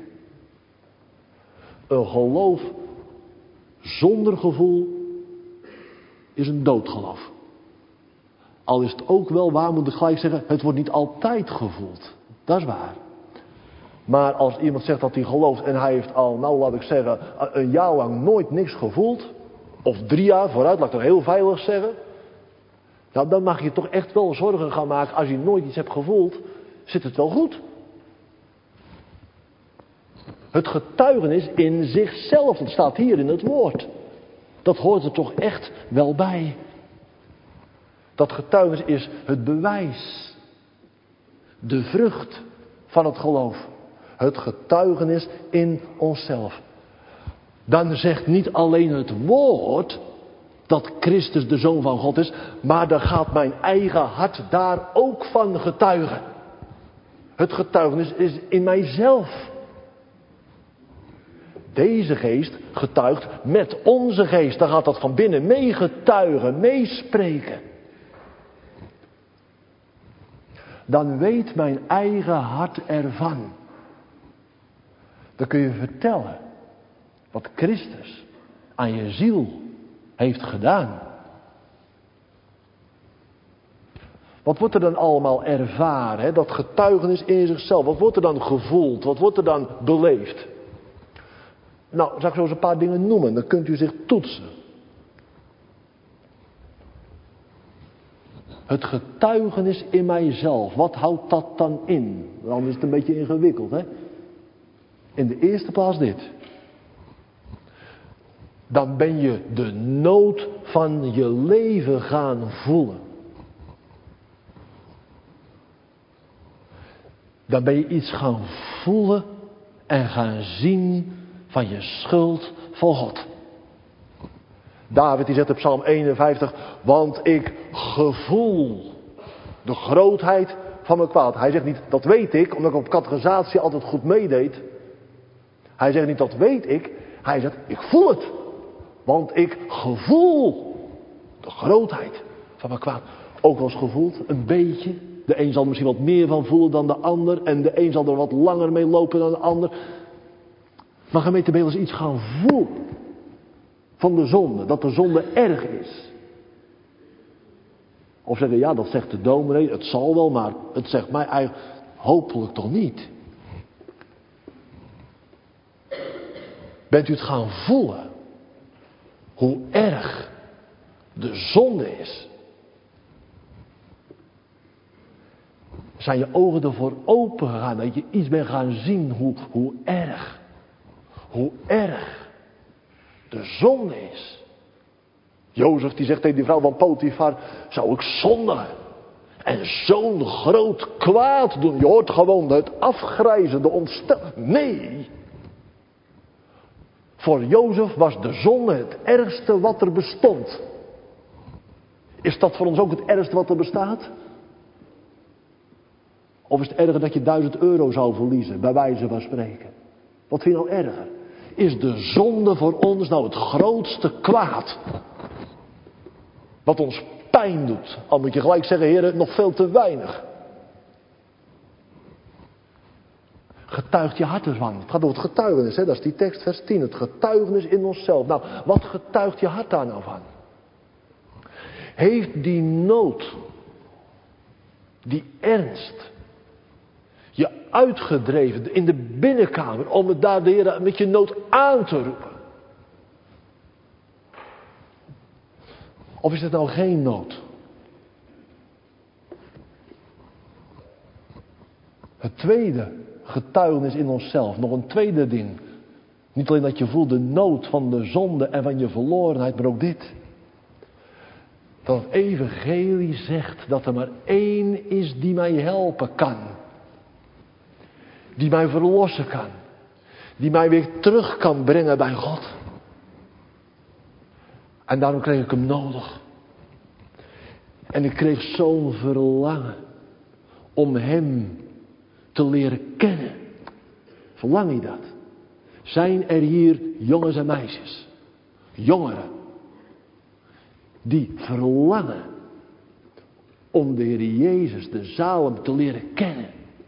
Een geloof zonder gevoel is een doodgeloof. Al is het ook wel waar, moet ik gelijk zeggen, het wordt niet altijd gevoeld. Dat is waar. Maar als iemand zegt dat hij gelooft en hij heeft al, nou laat ik zeggen, een jaar lang nooit niks gevoeld. Of drie jaar vooruit, laat ik dat heel veilig zeggen. Nou, dan mag je toch echt wel zorgen gaan maken. Als je nooit iets hebt gevoeld, zit het wel goed. Het getuigenis in zichzelf, dat staat hier in het woord. Dat hoort er toch echt wel bij. Dat getuigenis is het bewijs. De vrucht van het geloof. Het getuigenis in onszelf. Dan zegt niet alleen het woord dat Christus de Zoon van God is, maar dan gaat mijn eigen hart daar ook van getuigen. Het getuigenis is in mijzelf. Deze geest getuigt met onze geest. Dan gaat dat van binnen mee getuigen, meespreken. Dan weet mijn eigen hart ervan. Dan kun je vertellen wat Christus aan je ziel heeft gedaan. Wat wordt er dan allemaal ervaren? Hè? Dat getuigenis in zichzelf. Wat wordt er dan gevoeld? Wat wordt er dan beleefd? Nou, zal ik zo eens een paar dingen noemen. Dan kunt u zich toetsen. Het getuigenis in mijzelf. Wat houdt dat dan in? Dan is het een beetje ingewikkeld, hè? In de eerste plaats dit. Dan ben je de nood van je leven gaan voelen. Dan ben je iets gaan voelen en gaan zien van je schuld voor God. David die zegt op Psalm eenenvijftig, want ik gevoel de grootheid van mijn kwaad. Hij zegt niet, dat weet ik, omdat ik op catechisatie altijd goed meedeed. Hij zegt niet, dat weet ik. Hij zegt, ik voel het. Want ik gevoel de grootheid van mijn kwaad. Ook wel eens gevoeld, een beetje. De een zal er misschien wat meer van voelen dan de ander. En de een zal er wat langer mee lopen dan de ander. Maar gemeente, ben je wel eens iets gaan voelen van de zonde. Dat de zonde erg is. Of zeggen, ja, dat zegt de dominee. Het zal wel, maar het zegt mij eigenlijk hopelijk toch niet. Bent u het gaan voelen? Hoe erg de zonde is. Zijn je ogen ervoor open gegaan. Dat je iets bent gaan zien. Hoe, hoe erg. Hoe erg de zonde is. Jozef die zegt tegen die vrouw van Potifar. Zou ik zondigen. En zo'n groot kwaad doen. Je hoort gewoon het afgrijzen. De ontstel. Nee. Voor Jozef was de zonde het ergste wat er bestond. Is dat voor ons ook het ergste wat er bestaat? Of is het erger dat je duizend euro zou verliezen, bij wijze van spreken? Wat vind je nou erger? Is de zonde voor ons nou het grootste kwaad? Wat ons pijn doet. Al moet je gelijk zeggen, heren, nog veel te weinig. Getuigt je hart ervan. Het gaat over het getuigenis, hè? Dat is die tekst vers tien. Het getuigenis in onszelf. Nou, wat getuigt je hart daar nou van? Heeft die nood, die ernst, je uitgedreven in de binnenkamer om het daar de Heer met je nood aan te roepen? Of is het nou geen nood? Het tweede getuigenis in onszelf. Nog een tweede ding. Niet alleen dat je voelt de nood van de zonde en van je verlorenheid, maar ook dit. Dat het evangelie zegt dat er maar één is die mij helpen kan. Die mij verlossen kan. Die mij weer terug kan brengen bij God. En daarom kreeg ik hem nodig. En ik kreeg zo'n verlangen om hem te leren kennen. Verlang je dat? Zijn er hier jongens en meisjes, jongeren, die verlangen om de Heer Jezus, de zalem, te leren kennen?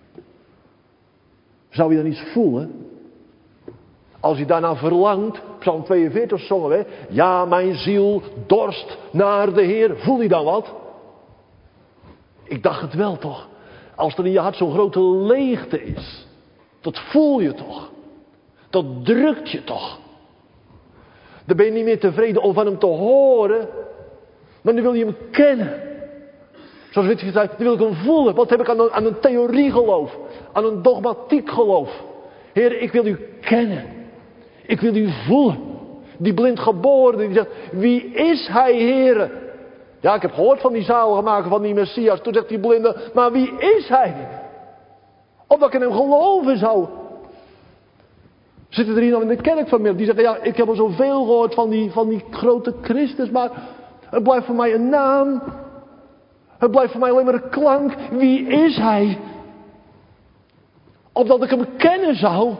Zou je dan iets voelen? Als je daarna verlangt, Psalm tweeënveertig zongen we, ja, mijn ziel dorst naar de Heer. Voel je dan wat? Ik dacht het wel toch. Als er in je hart zo'n grote leegte is. Dat voel je toch. Dat drukt je toch. Dan ben je niet meer tevreden om van hem te horen. Maar nu wil je hem kennen. Zoals Wittgenstein zei, nu wil ik hem voelen. Wat heb ik aan een, aan een theorie geloof? Aan een dogmatiek geloof? Heer, ik wil u kennen. Ik wil u voelen. Die blindgeborene die zegt, wie is hij, Heere? Ja, ik heb gehoord van die zaligmaker van die Messias. Toen zegt die blinde, maar wie is hij? Omdat ik in hem geloven zou. Zitten er hier nou in de kerk vanmiddag die zeggen, ja, ik heb al zoveel gehoord van die, van die grote Christus, maar het blijft voor mij een naam. Het blijft voor mij alleen maar een klank. Wie is hij? Opdat ik hem kennen zou.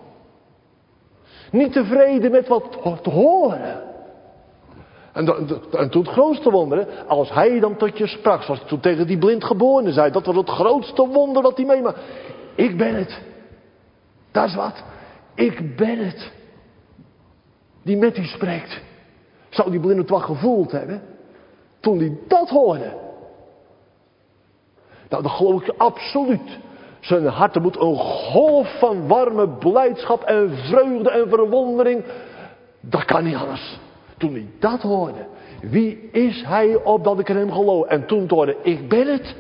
Niet tevreden met wat te horen. En, en toen het grootste wonder, als hij dan tot je sprak, zoals hij toen tegen die blindgeborene zei, dat was het grootste wonder wat hij meemaakte. Ik ben het. Dat is wat. Ik ben het. Die met u spreekt. Zou die blinde het wel gevoeld hebben? Toen hij dat hoorde. Nou, dat geloof ik absoluut. Zijn hart moet een golf van warme blijdschap en vreugde en verwondering. Dat kan niet anders. Toen hij dat hoorde. Wie is hij opdat ik in hem geloof? En toen te horen, ik ben het.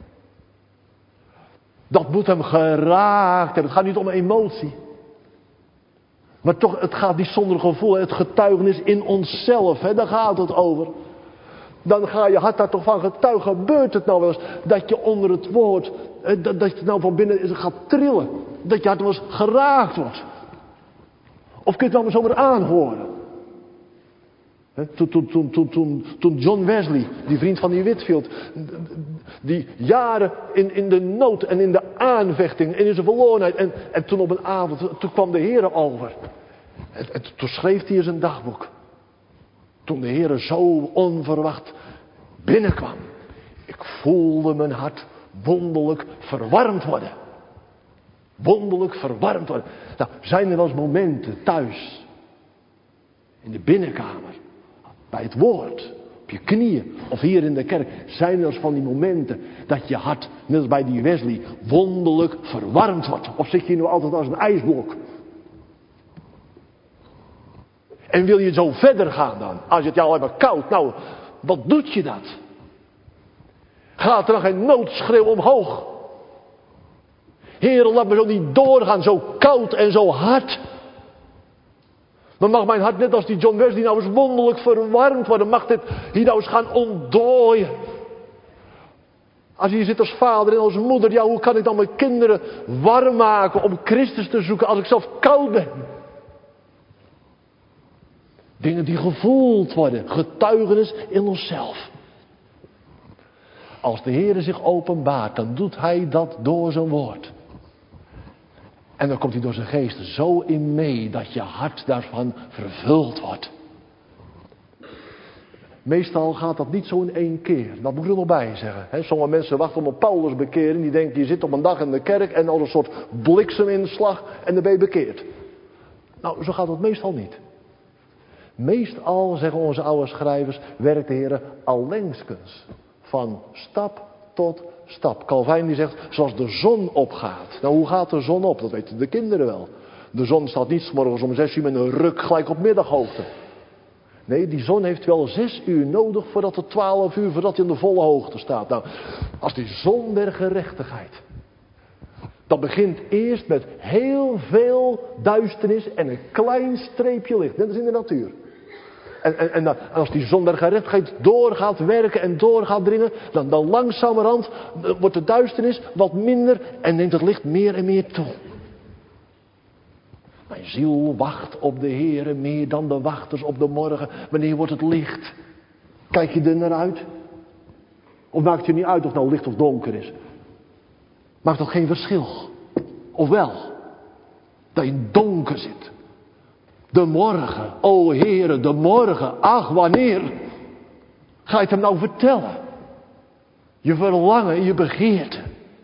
Dat moet hem geraakt hebben. Het gaat niet om emotie. Maar toch, het gaat niet zonder gevoel. Het getuigenis in onszelf. Hè, daar gaat het over. Dan ga je hart daar toch van getuigen. Gebeurt het nou wel eens dat je onder het woord, dat, dat je nou van binnen gaat trillen. Dat je hart wel eens geraakt wordt. Of kun je het nou maar zomaar aanhoren. He, toen, toen, toen, toen, toen, toen John Wesley, die vriend van die Whitefield, die jaren in, in de nood en in de aanvechting en in zijn verlorenheid. En, en toen op een avond, toen kwam de Heere over. En, en toen schreef hij in zijn dagboek. Toen de Heere zo onverwacht binnenkwam. Ik voelde mijn hart wonderlijk verwarmd worden. Wonderlijk verwarmd worden. Nou, zijn er wel eens momenten thuis. In de binnenkamer. Bij het woord. Op je knieën. Of hier in de kerk. Zijn er wel eens van die momenten. Dat je hart, net als bij die Wesley, wonderlijk verwarmd wordt. Of zit je nu altijd als een ijsblok. En wil je zo verder gaan dan? Als je het jou alleen maar koud. Nou, wat doet je dat? Gaat er dan geen noodschreeuw omhoog? Heer, laat me zo niet doorgaan. Zo koud en zo hard. Dan mag mijn hart net als die John Wesley nou eens wonderlijk verwarmd worden. Mag dit hier nou eens gaan ontdooien. Als je hier zit als vader en als moeder. Ja, hoe kan ik dan mijn kinderen warm maken om Christus te zoeken als ik zelf koud ben? Dingen die gevoeld worden. Getuigenis in onszelf. Als de Heer zich openbaart, dan doet Hij dat door zijn woord. En dan komt Hij door zijn geest zo in mee dat je hart daarvan vervuld wordt. Meestal gaat dat niet zo in één keer. Dat moet ik er nog bij zeggen. He, sommige mensen wachten op een Paulusbekering. Die denken, je zit op een dag in de kerk en als een soort blikseminslag en dan ben je bekeerd. Nou, zo gaat het meestal niet. Meestal, zeggen onze oude schrijvers, werkt de Heer allengskens. Van stap tot stap. Calvijn die zegt, zoals de zon opgaat. Nou, hoe gaat de zon op? Dat weten de kinderen wel. De zon staat niet 's morgens om zes uur met een ruk gelijk op middaghoogte. Nee, die zon heeft wel zes uur nodig voordat het twaalf uur, voordat hij in de volle hoogte staat. Nou, als die zon der gerechtigheid. Dat begint eerst met heel veel duisternis en een klein streepje licht. Net als in de natuur. En, en, en als die zon der gerechtigheid doorgaat werken en doorgaat dringen, dan, dan langzamerhand wordt de duisternis wat minder en neemt het licht meer en meer toe. Mijn ziel wacht op de Heere meer dan de wachters op de morgen. Wanneer wordt het licht? Kijk je er naar uit? Of maakt het je niet uit of het nou licht of donker is? Maakt dat geen verschil? Of wel? Dat je in donker zit. De morgen, o Heere, de morgen, ach wanneer ga je het hem nou vertellen? Je verlangen, je begeerte.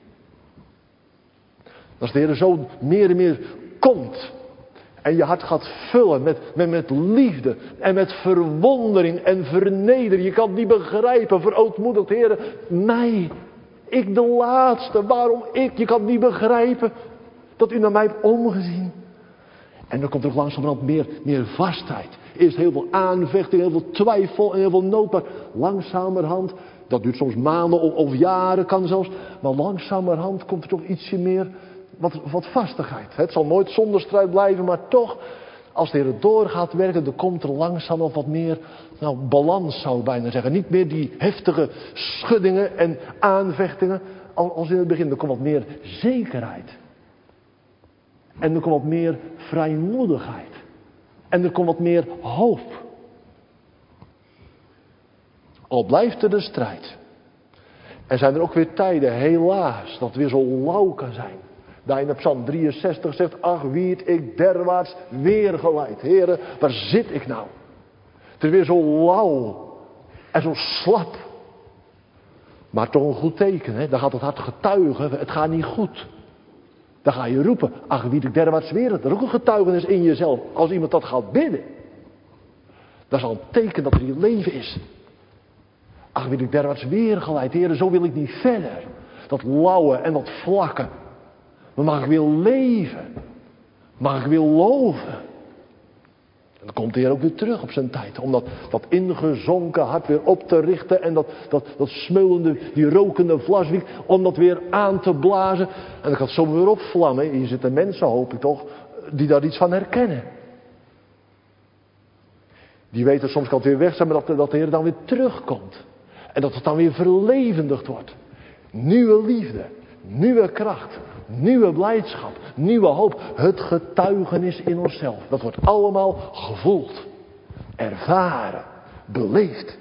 Als de Heere zo meer en meer komt en je hart gaat vullen met, met, met liefde en met verwondering en vernedering. Je kan het niet begrijpen, verootmoedigd Heere, mij, ik de laatste, waarom ik? Je kan het niet begrijpen dat u naar mij hebt omgezien. En dan komt er langzamerhand meer, meer vastheid. Eerst heel veel aanvechting, heel veel twijfel en heel veel nood. Maar langzamerhand, dat duurt soms maanden of, of jaren kan zelfs. Maar langzamerhand komt er toch ietsje meer, wat, wat vastigheid. Het zal nooit zonder strijd blijven, maar toch, als de Heer door gaat werken, dan komt er langzaam nog wat meer, nou, balans zou ik bijna zeggen. Niet meer die heftige schuddingen en aanvechtingen als in het begin. Er komt wat meer zekerheid. En er komt wat meer vrijmoedigheid. En er komt wat meer hoop. Al blijft er de strijd. En zijn er ook weer tijden, helaas, dat het weer zo lauw kan zijn. Daar in Psalm drieënzestig zegt, ach wierd ik derwaarts weer geleid. Heren, waar zit ik nou? Het is weer zo lauw en zo slap. Maar toch een goed teken, hè? Dan gaat het hart getuigen, het gaat niet goed. Dan ga je roepen, ach wie ik derwaarts weer. Dat is ook een getuigenis in jezelf. Als iemand dat gaat bidden. Dat is al een teken dat er hier leven is. Ach wie ik derwaarts weer geleid. Heren, zo wil ik niet verder. Dat lauwe en dat vlakke. Maar mag ik weer leven. Mag ik weer loven. En dan komt de Heer ook weer terug op zijn tijd. Om dat, dat ingezonken hart weer op te richten. En dat, dat, dat smeulende, die rokende vlaswiek. Om dat weer aan te blazen. En dan gaat het zo weer opvlammen. Hier zitten mensen, hoop ik toch, die daar iets van herkennen. Die weten soms kan het weer weg zijn, maar dat, dat de Heer dan weer terugkomt. En dat het dan weer verlevendigd wordt. Nieuwe liefde, nieuwe kracht, nieuwe blijdschap, nieuwe hoop. Het getuigenis in onszelf. Dat wordt allemaal gevoeld, ervaren, beleefd.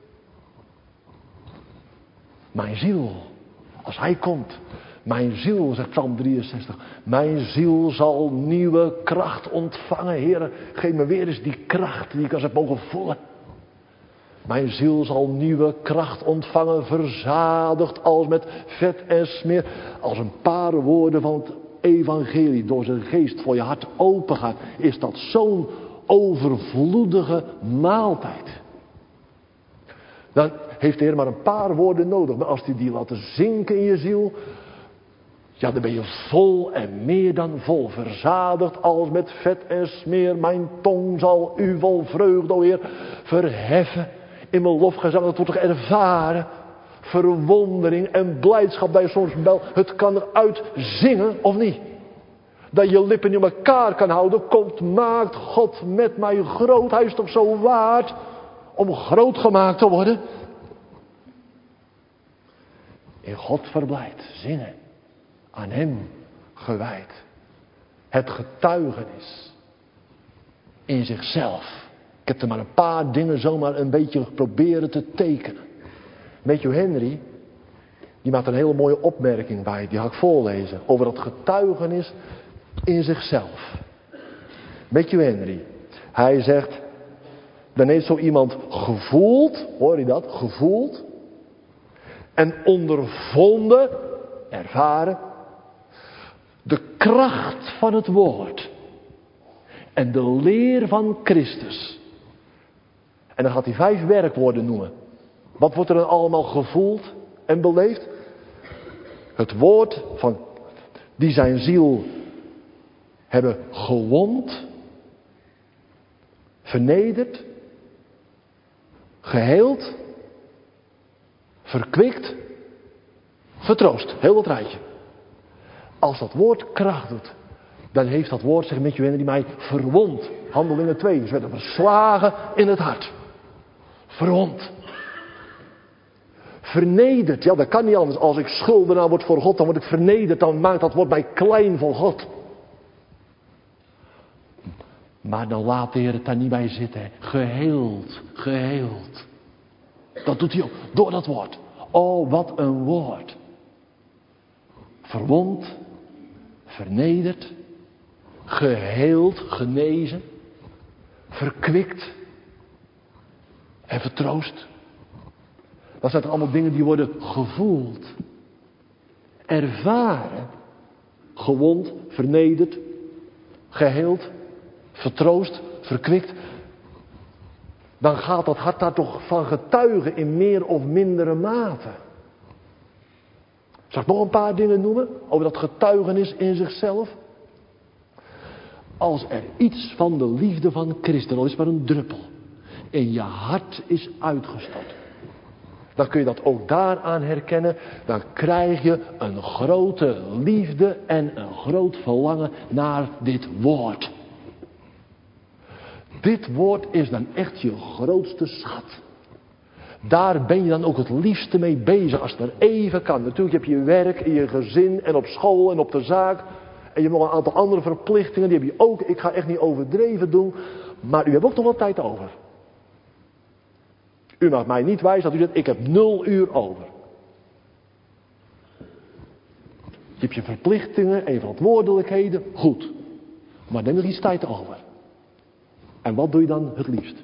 Mijn ziel, als hij komt. Mijn ziel, zegt Psalm drieënzestig. Mijn ziel zal nieuwe kracht ontvangen. Heere, geef me weer eens die kracht die ik als heb mogen voelen. Mijn ziel zal nieuwe kracht ontvangen, verzadigd als met vet en smeer. Als een paar woorden van het evangelie door zijn geest voor je hart open gaat, is dat zo'n overvloedige maaltijd. Dan heeft de Heer maar een paar woorden nodig, maar als hij die laat zinken in je ziel, ja, dan ben je vol en meer dan vol, verzadigd als met vet en smeer. Mijn tong zal u vol vreugde, o Heer, verheffen. In mijn lofgezang, dat wordt toch ervaren. Verwondering en blijdschap dat je soms wel het kan eruit zingen of niet. Dat je lippen in elkaar kan houden. Komt, maakt God met mij groot. Hij is toch zo waard om groot gemaakt te worden. In God verblijd, zingen. Aan hem gewijd. Het getuigenis in zichzelf. Ik heb er maar een paar dingen zomaar een beetje proberen te tekenen. Matthew Henry, die maakt een hele mooie opmerking bij, die ga ik voorlezen. Over dat getuigenis in zichzelf. Matthew Henry, hij zegt, dan heeft zo iemand gevoeld, hoor je dat, gevoeld. En ondervonden, ervaren, de kracht van het woord. En de leer van Christus. En dan gaat hij vijf werkwoorden noemen. Wat wordt er dan allemaal gevoeld en beleefd? Het woord van die zijn ziel hebben gewond, vernederd, geheeld, verkwikt, vertroost. Heel dat rijtje. Als dat woord kracht doet, dan heeft dat woord, zegt Matthew Henry, die mij verwond. Handelingen twee, ze werden verslagen in het hart. Verwond. Vernederd, ja dat kan niet anders. Als ik schuldenaar word voor God, dan word ik vernederd. Dan maakt dat woord mij klein voor God. Maar dan laat de Heer het daar niet bij zitten. Geheeld, geheeld. Dat doet hij ook, door dat woord. Oh, wat een woord. Verwond, vernederd, geheeld, genezen, verkwikt en vertroost. Dat zijn allemaal dingen die worden gevoeld, ervaren, gewond, vernederd, geheeld, vertroost, verkwikt. Dan gaat dat hart daar toch van getuigen in meer of mindere mate. Zal ik nog een paar dingen noemen over dat getuigenis in zichzelf? Als er iets van de liefde van Christus, al is maar een druppel, in je hart is uitgestort, dan kun je dat ook daaraan herkennen. Dan krijg je een grote liefde en een groot verlangen naar dit woord. Dit woord is dan echt je grootste schat. Daar ben je dan ook het liefste mee bezig als het er even kan. Natuurlijk heb je werk in je gezin en op school en op de zaak. En je hebt nog een aantal andere verplichtingen, die heb je ook. Ik ga echt niet overdreven doen. Maar u hebt ook nog wel tijd over. U mag mij niet wijzen dat u zegt, ik heb nul uur over. Je hebt je verplichtingen en je verantwoordelijkheden, goed. Maar neem er iets tijd over. En wat doe je dan het liefst?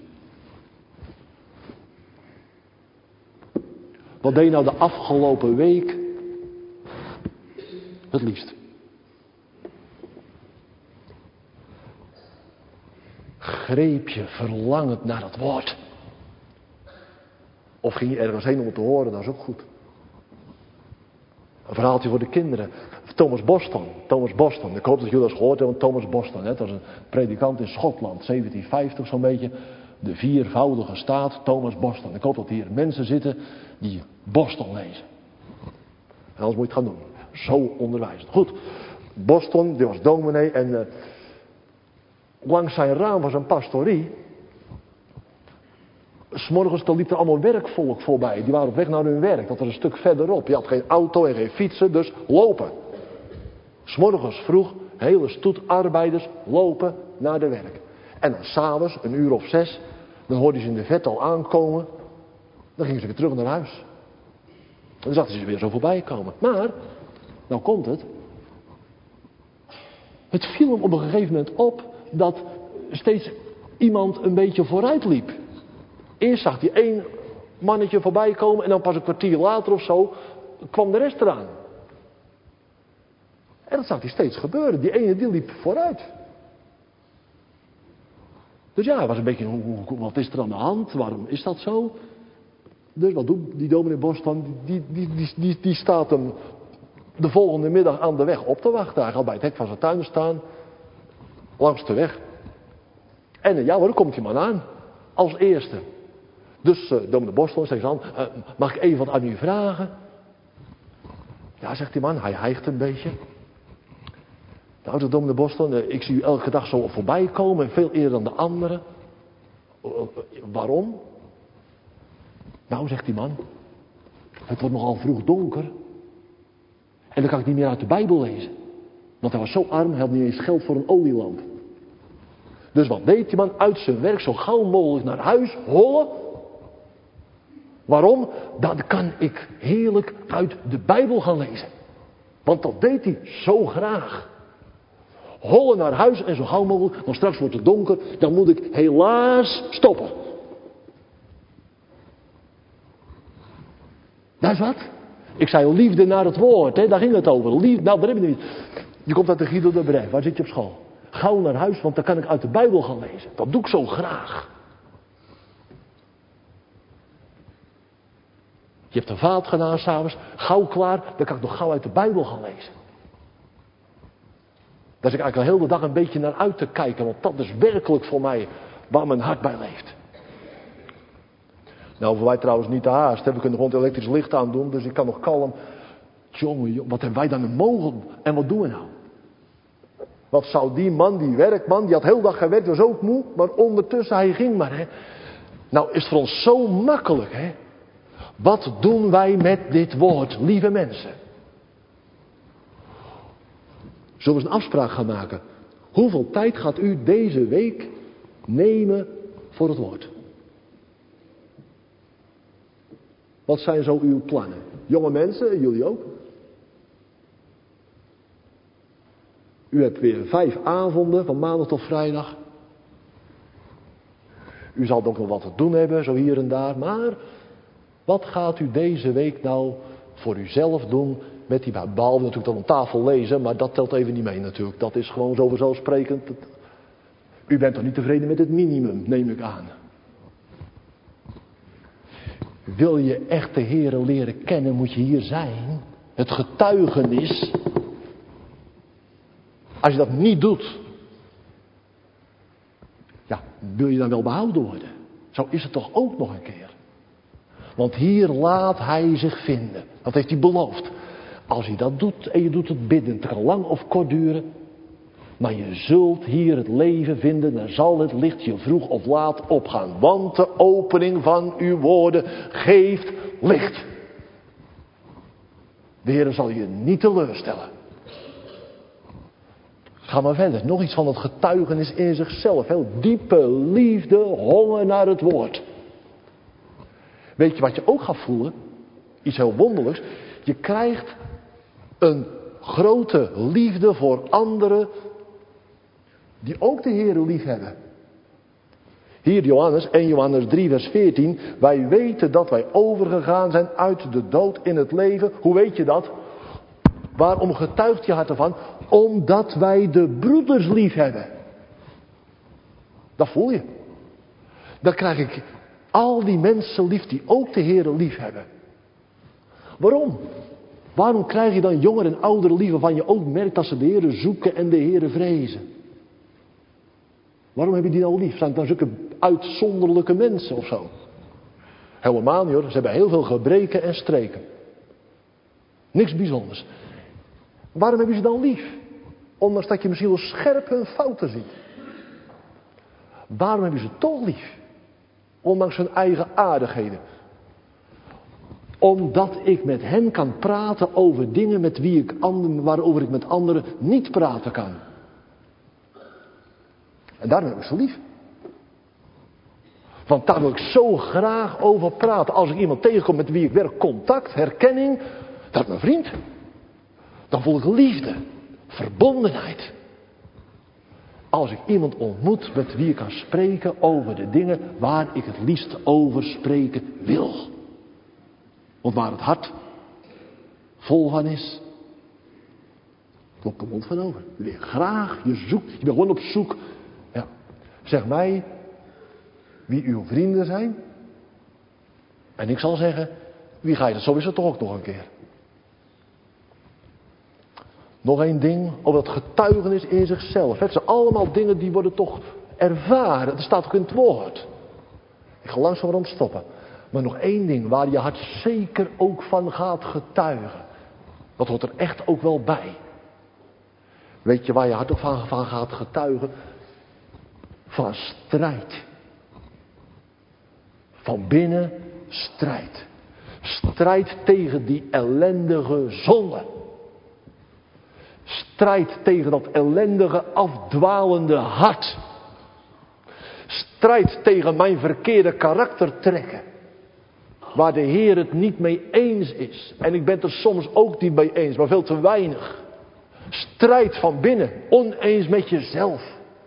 Wat deed je nou de afgelopen week het liefst? Greep je verlangend naar het woord? Of ging je ergens heen om het te horen, dat is ook goed. Een verhaaltje voor de kinderen. Thomas Boston. Thomas Boston. Ik hoop dat jullie dat eens gehoord hebben van Thomas Boston. Hè? Dat was een predikant in Schotland, zeventien vijftig zo'n beetje. De viervoudige staat, Thomas Boston. Ik hoop dat hier mensen zitten die Boston lezen. En anders moet je het gaan doen. Zo onderwijzen. Goed. Boston, die was dominee en uh, langs zijn raam was een pastorie. 'S Morgens dan liep er allemaal werkvolk voorbij. Die waren op weg naar hun werk. Dat was een stuk verderop. Je had geen auto en geen fietsen, dus lopen. 'S Morgens vroeg, hele stoet arbeiders lopen naar de werk. En dan s'avonds, een uur of zes, dan hoorden ze in de vet al aankomen. Dan gingen ze weer terug naar huis. En dan zagen ze weer zo voorbij komen. Maar, nou komt het. Het viel hem op een gegeven moment op dat steeds iemand een beetje vooruit liep. Eerst zag hij één mannetje voorbij komen en dan pas een kwartier later of zo kwam de rest eraan. En dat zag hij steeds gebeuren. Die ene die liep vooruit. Dus ja, hij was een beetje, wat is er aan de hand? Waarom is dat zo? Dus wat doet die dominee Boston? Die, die, die, die, die staat hem de volgende middag aan de weg op te wachten. Hij gaat bij het hek van zijn tuin staan. Langs de weg. En ja, waar komt die man aan? Als eerste. Dus uh, dominee Boston zegt aan, uh, mag ik even wat aan u vragen? Ja, zegt die man, hij hijgt een beetje. Nou, zegt dominee Boston, uh, ik zie u elke dag zo voorbij komen en veel eerder dan de anderen. Uh, uh, waarom? Nou, zegt die man, het wordt nogal vroeg donker. En dan kan ik niet meer uit de Bijbel lezen. Want hij was zo arm, hij had niet eens geld voor een olielamp. Dus wat deed die man? Uit zijn werk zo gauw mogelijk naar huis hollen. Waarom? Dan kan ik heerlijk uit de Bijbel gaan lezen. Want dat deed hij zo graag. Hollen naar huis en zo gauw mogelijk, want straks wordt het donker, dan moet ik helaas stoppen. Dat is wat. Ik zei liefde naar het woord, hè? Daar ging het over. Liefde, nou, daar heb je niet. Je komt uit de Guido de Bref, waar zit je op school? Gauw naar huis, want dan kan ik uit de Bijbel gaan lezen. Dat doe ik zo graag. Je hebt een vaat gedaan s'avonds, gauw klaar, dan kan ik nog gauw uit de Bijbel gaan lezen. Daar zit ik eigenlijk al heel de dag een beetje naar uit te kijken, want dat is werkelijk voor mij waar mijn hart bij leeft. Nou, voor wij trouwens niet te haast, hè? We kunnen gewoon het elektrisch licht aandoen, dus ik kan nog kalm. Jongen, jongen, wat hebben wij dan mogen en wat doen we nou? Wat zou die man, die werkman, die had heel de dag gewerkt, was ook moe, maar ondertussen, hij ging maar, hè. Nou, is het voor ons zo makkelijk, hè. Wat doen wij met dit woord, lieve mensen? Zullen we eens een afspraak gaan maken? Hoeveel tijd gaat u deze week nemen voor het woord? Wat zijn zo uw plannen? Jonge mensen, jullie ook? U hebt weer vijf avonden, van maandag tot vrijdag. U zal ook nog wat te doen hebben, zo hier en daar. Maar wat gaat u deze week nou voor uzelf doen met die Bijbel? Behalve natuurlijk dan op tafel lezen, maar dat telt even niet mee natuurlijk. Dat is gewoon zo vanzelfsprekend. U bent toch niet tevreden met het minimum, neem ik aan. Wil je echt de Heere leren kennen, moet je hier zijn. Het getuigenis. Als je dat niet doet, ja, wil je dan wel behouden worden? Zo is het toch ook nog een keer. Want hier laat hij zich vinden. Dat heeft hij beloofd. Als je dat doet en je doet het bidden, het kan lang of kort duren. Maar je zult hier het leven vinden, dan zal het licht je vroeg of laat opgaan. Want de opening van uw woorden geeft licht. De Heer zal je niet teleurstellen. Ga maar verder. Nog iets van het getuigenis in zichzelf. Heel diepe liefde, honger naar het woord. Weet je wat je ook gaat voelen? Iets heel wonderlijks. Je krijgt een grote liefde voor anderen die ook de Heere lief hebben. Hier Johannes, één Johannes drie vers veertien. Wij weten dat wij overgegaan zijn uit de dood in het leven. Hoe weet je dat? Waarom getuigt je hart ervan? Omdat wij de broeders lief hebben. Dat voel je. Dan krijg ik al die mensen lief die ook de Heere lief hebben. Waarom? Waarom krijg je dan jongeren en ouderen liever van je ook merkt dat ze de Heere zoeken en de Heere vrezen? Waarom heb je die nou lief? Zijn het dan zulke uitzonderlijke mensen of zo? Helemaal niet hoor, ze hebben heel veel gebreken en streken. Niks bijzonders. Waarom heb je ze dan lief? Ondanks dat je misschien wel scherp hun fouten ziet. Waarom heb je ze toch lief? Ondanks hun eigen aardigheden. Omdat ik met hen kan praten over dingen met wie ik anderen, waarover ik met anderen niet praten kan. En daarom heb ik ze lief. Want daar wil ik zo graag over praten. Als ik iemand tegenkom met wie ik werk, contact, herkenning. Dat is mijn vriend. Dan voel ik liefde, verbondenheid. Als ik iemand ontmoet met wie ik kan spreken over de dingen waar ik het liefst over spreken wil. Want waar het hart vol van is, klopt de mond van over. Je wil graag, je zoekt, je bent gewoon op zoek. Ja. Zeg mij wie uw vrienden zijn. En ik zal zeggen, wie ga je dat sowieso toch ook nog een keer. Nog één ding over dat getuigenis in zichzelf. Het zijn allemaal dingen die worden toch ervaren. Dat staat ook in het woord. Ik ga langzamerhand stoppen. Maar nog één ding waar je hart zeker ook van gaat getuigen. Dat hoort er echt ook wel bij. Weet je waar je hart ook van, van gaat getuigen? Van strijd. Van binnen strijd. Strijd tegen die ellendige zonde. Strijd tegen dat ellendige afdwalende hart. Strijd tegen mijn verkeerde karaktertrekken. Waar de Heer het niet mee eens is. En ik ben het er soms ook niet mee eens, maar veel te weinig. Strijd van binnen, oneens met jezelf.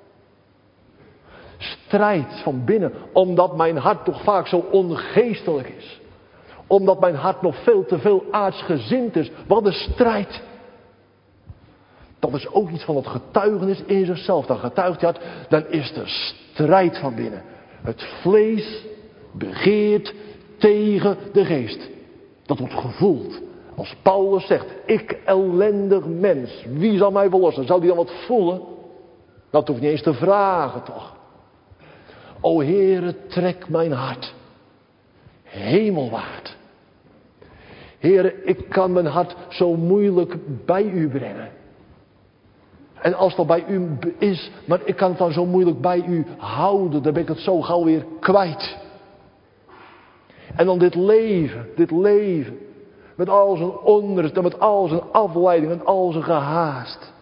Strijd van binnen, omdat mijn hart toch vaak zo ongeestelijk is. Omdat mijn hart nog veel te veel aardsgezind is. Wat een strijd. Dat is ook iets van het getuigenis in zichzelf. Dan getuigt je hart, dan is er strijd van binnen. Het vlees begeert tegen de geest. Dat wordt gevoeld. Als Paulus zegt, ik ellendig mens, wie zal mij verlossen? Zou die dan wat voelen? Dat hoeft niet eens te vragen toch. O Heere, trek mijn hart hemelwaart. Heere, ik kan mijn hart zo moeilijk bij u brengen. En als dat bij u is, maar ik kan het dan zo moeilijk bij u houden, dan ben ik het zo gauw weer kwijt. En dan dit leven, dit leven, met al zijn onrust en met al zijn afleiding en al zijn gehaast.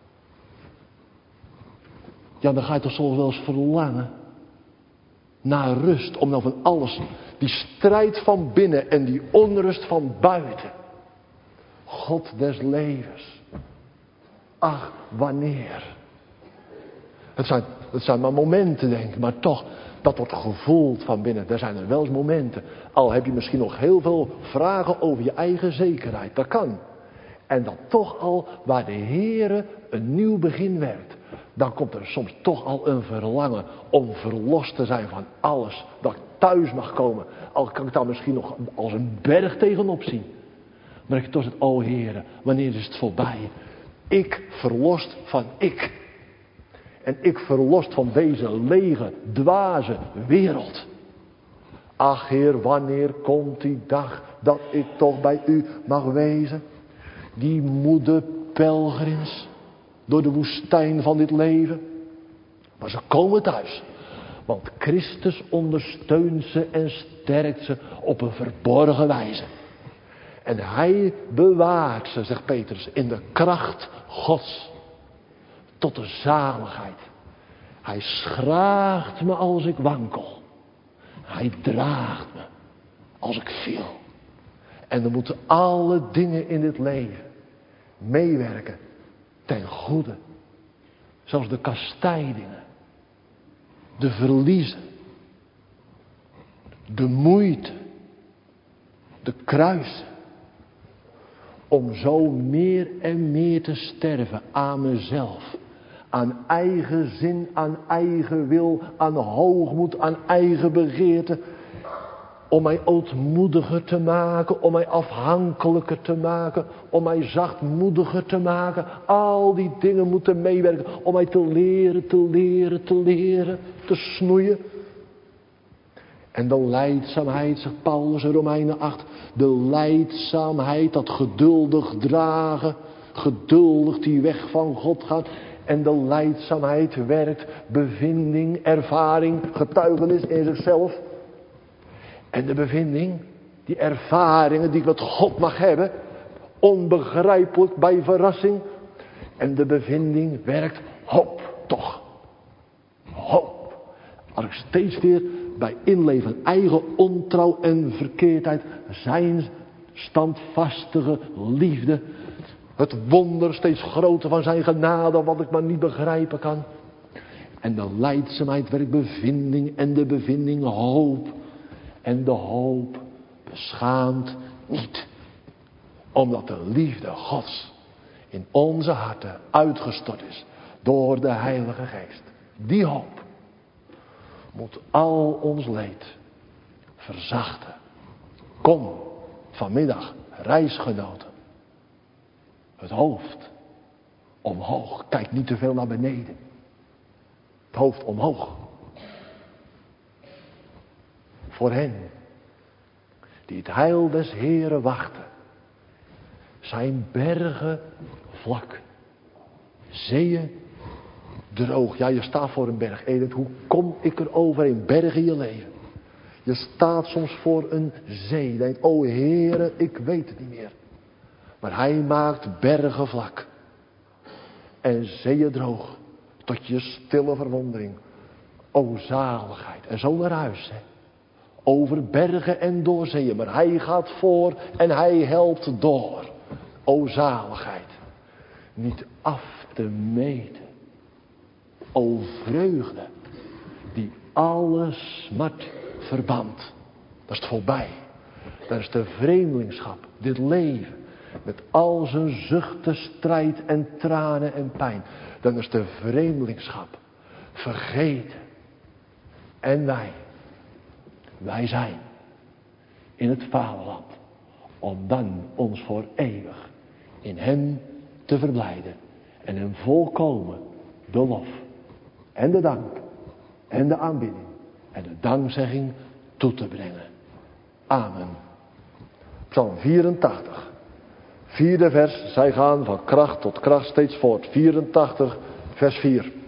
Ja, dan ga je toch soms wel eens verlangen naar rust, om dan van alles, die strijd van binnen en die onrust van buiten. God des levens. Ach, wanneer. Het zijn, het zijn maar momenten, denk ik, maar toch, dat wordt gevoeld van binnen. Er zijn er wel eens momenten. Al heb je misschien nog heel veel vragen over je eigen zekerheid. Dat kan. En dan toch al, waar de Heere een nieuw begin werkt. Dan komt er soms toch al een verlangen om verlost te zijn van alles. Dat ik thuis mag komen. Al kan ik daar misschien nog als een berg tegenop zien. Maar ik toch zeg, o Heere, wanneer is het voorbij? Ik verlost van ik. En ik verlost van deze lege, dwaze wereld. Ach Heer, wanneer komt die dag dat ik toch bij u mag wezen? Die moede pelgrims door de woestijn van dit leven. Maar ze komen thuis. Want Christus ondersteunt ze en sterkt ze op een verborgen wijze. En hij bewaart ze, zegt Petrus, in de kracht Gods. Tot de zaligheid. Hij schraagt me als ik wankel. Hij draagt me als ik viel. En dan moeten alle dingen in dit leven meewerken ten goede. Zoals de kastijdingen. De verliezen. De moeite. De kruisen. Om zo meer en meer te sterven aan mezelf. Aan eigen zin, aan eigen wil, aan hoogmoed, aan eigen begeerte. om mij ootmoediger te maken, om mij afhankelijker te maken, om mij zachtmoediger te maken. Al die dingen moeten meewerken om mij te leren, te leren, te leren, te snoeien. En de lijdzaamheid, zegt Paulus in Romeinen acht, de lijdzaamheid, dat geduldig dragen, geduldig die weg van God gaat. En de lijdzaamheid werkt bevinding, ervaring, getuigenis in zichzelf. En de bevinding, die ervaringen die ik met God mag hebben, onbegrijpelijk bij verrassing. En de bevinding werkt hoop, toch. Hoop. Als ik steeds weer bij inleven eigen ontrouw en verkeerdheid, zijn standvastige liefde, het wonder steeds groter van zijn genade, wat ik maar niet begrijpen kan. En de lijdzaamheid werkt bevinding en de bevinding hoop. En de hoop beschaamt niet. Omdat de liefde Gods in onze harten uitgestort is door de Heilige Geest. Die hoop moet al ons leed verzachten. Kom vanmiddag, reisgenoten. Het hoofd omhoog. Kijk niet te veel naar beneden. Het hoofd omhoog. Voor hen die het heil des Heeren wachten, zijn bergen vlak, zeeën droog. Ja, je staat voor een berg. Edith, hoe kom ik er overheen? Bergen in je leven. Je staat soms voor een zee. Je denkt, o Heere, ik weet het niet meer. Maar hij maakt bergen vlak en zeeën droog, tot je stille verwondering. O zaligheid. En zo naar huis, hè. Over bergen en door zeeën. Maar hij gaat voor en hij helpt door. O zaligheid. Niet af te meten. O vreugde. Die alle smart verbant. Dat is het voorbij. Dat is de vreemdelingschap. Dit leven. Met al zijn zuchten, strijd en tranen en pijn. Dan is de vreemdelingschap vergeten. En wij. Wij zijn in het vaderland. Om dan ons voor eeuwig in hem te verblijden. En hem volkomen de lof. En de dank. En de aanbidding. En de dankzegging toe te brengen. Amen. Psalm vierentachtig. Vierde vers. Zij gaan van kracht tot kracht steeds voort. vierentachtig vers vier.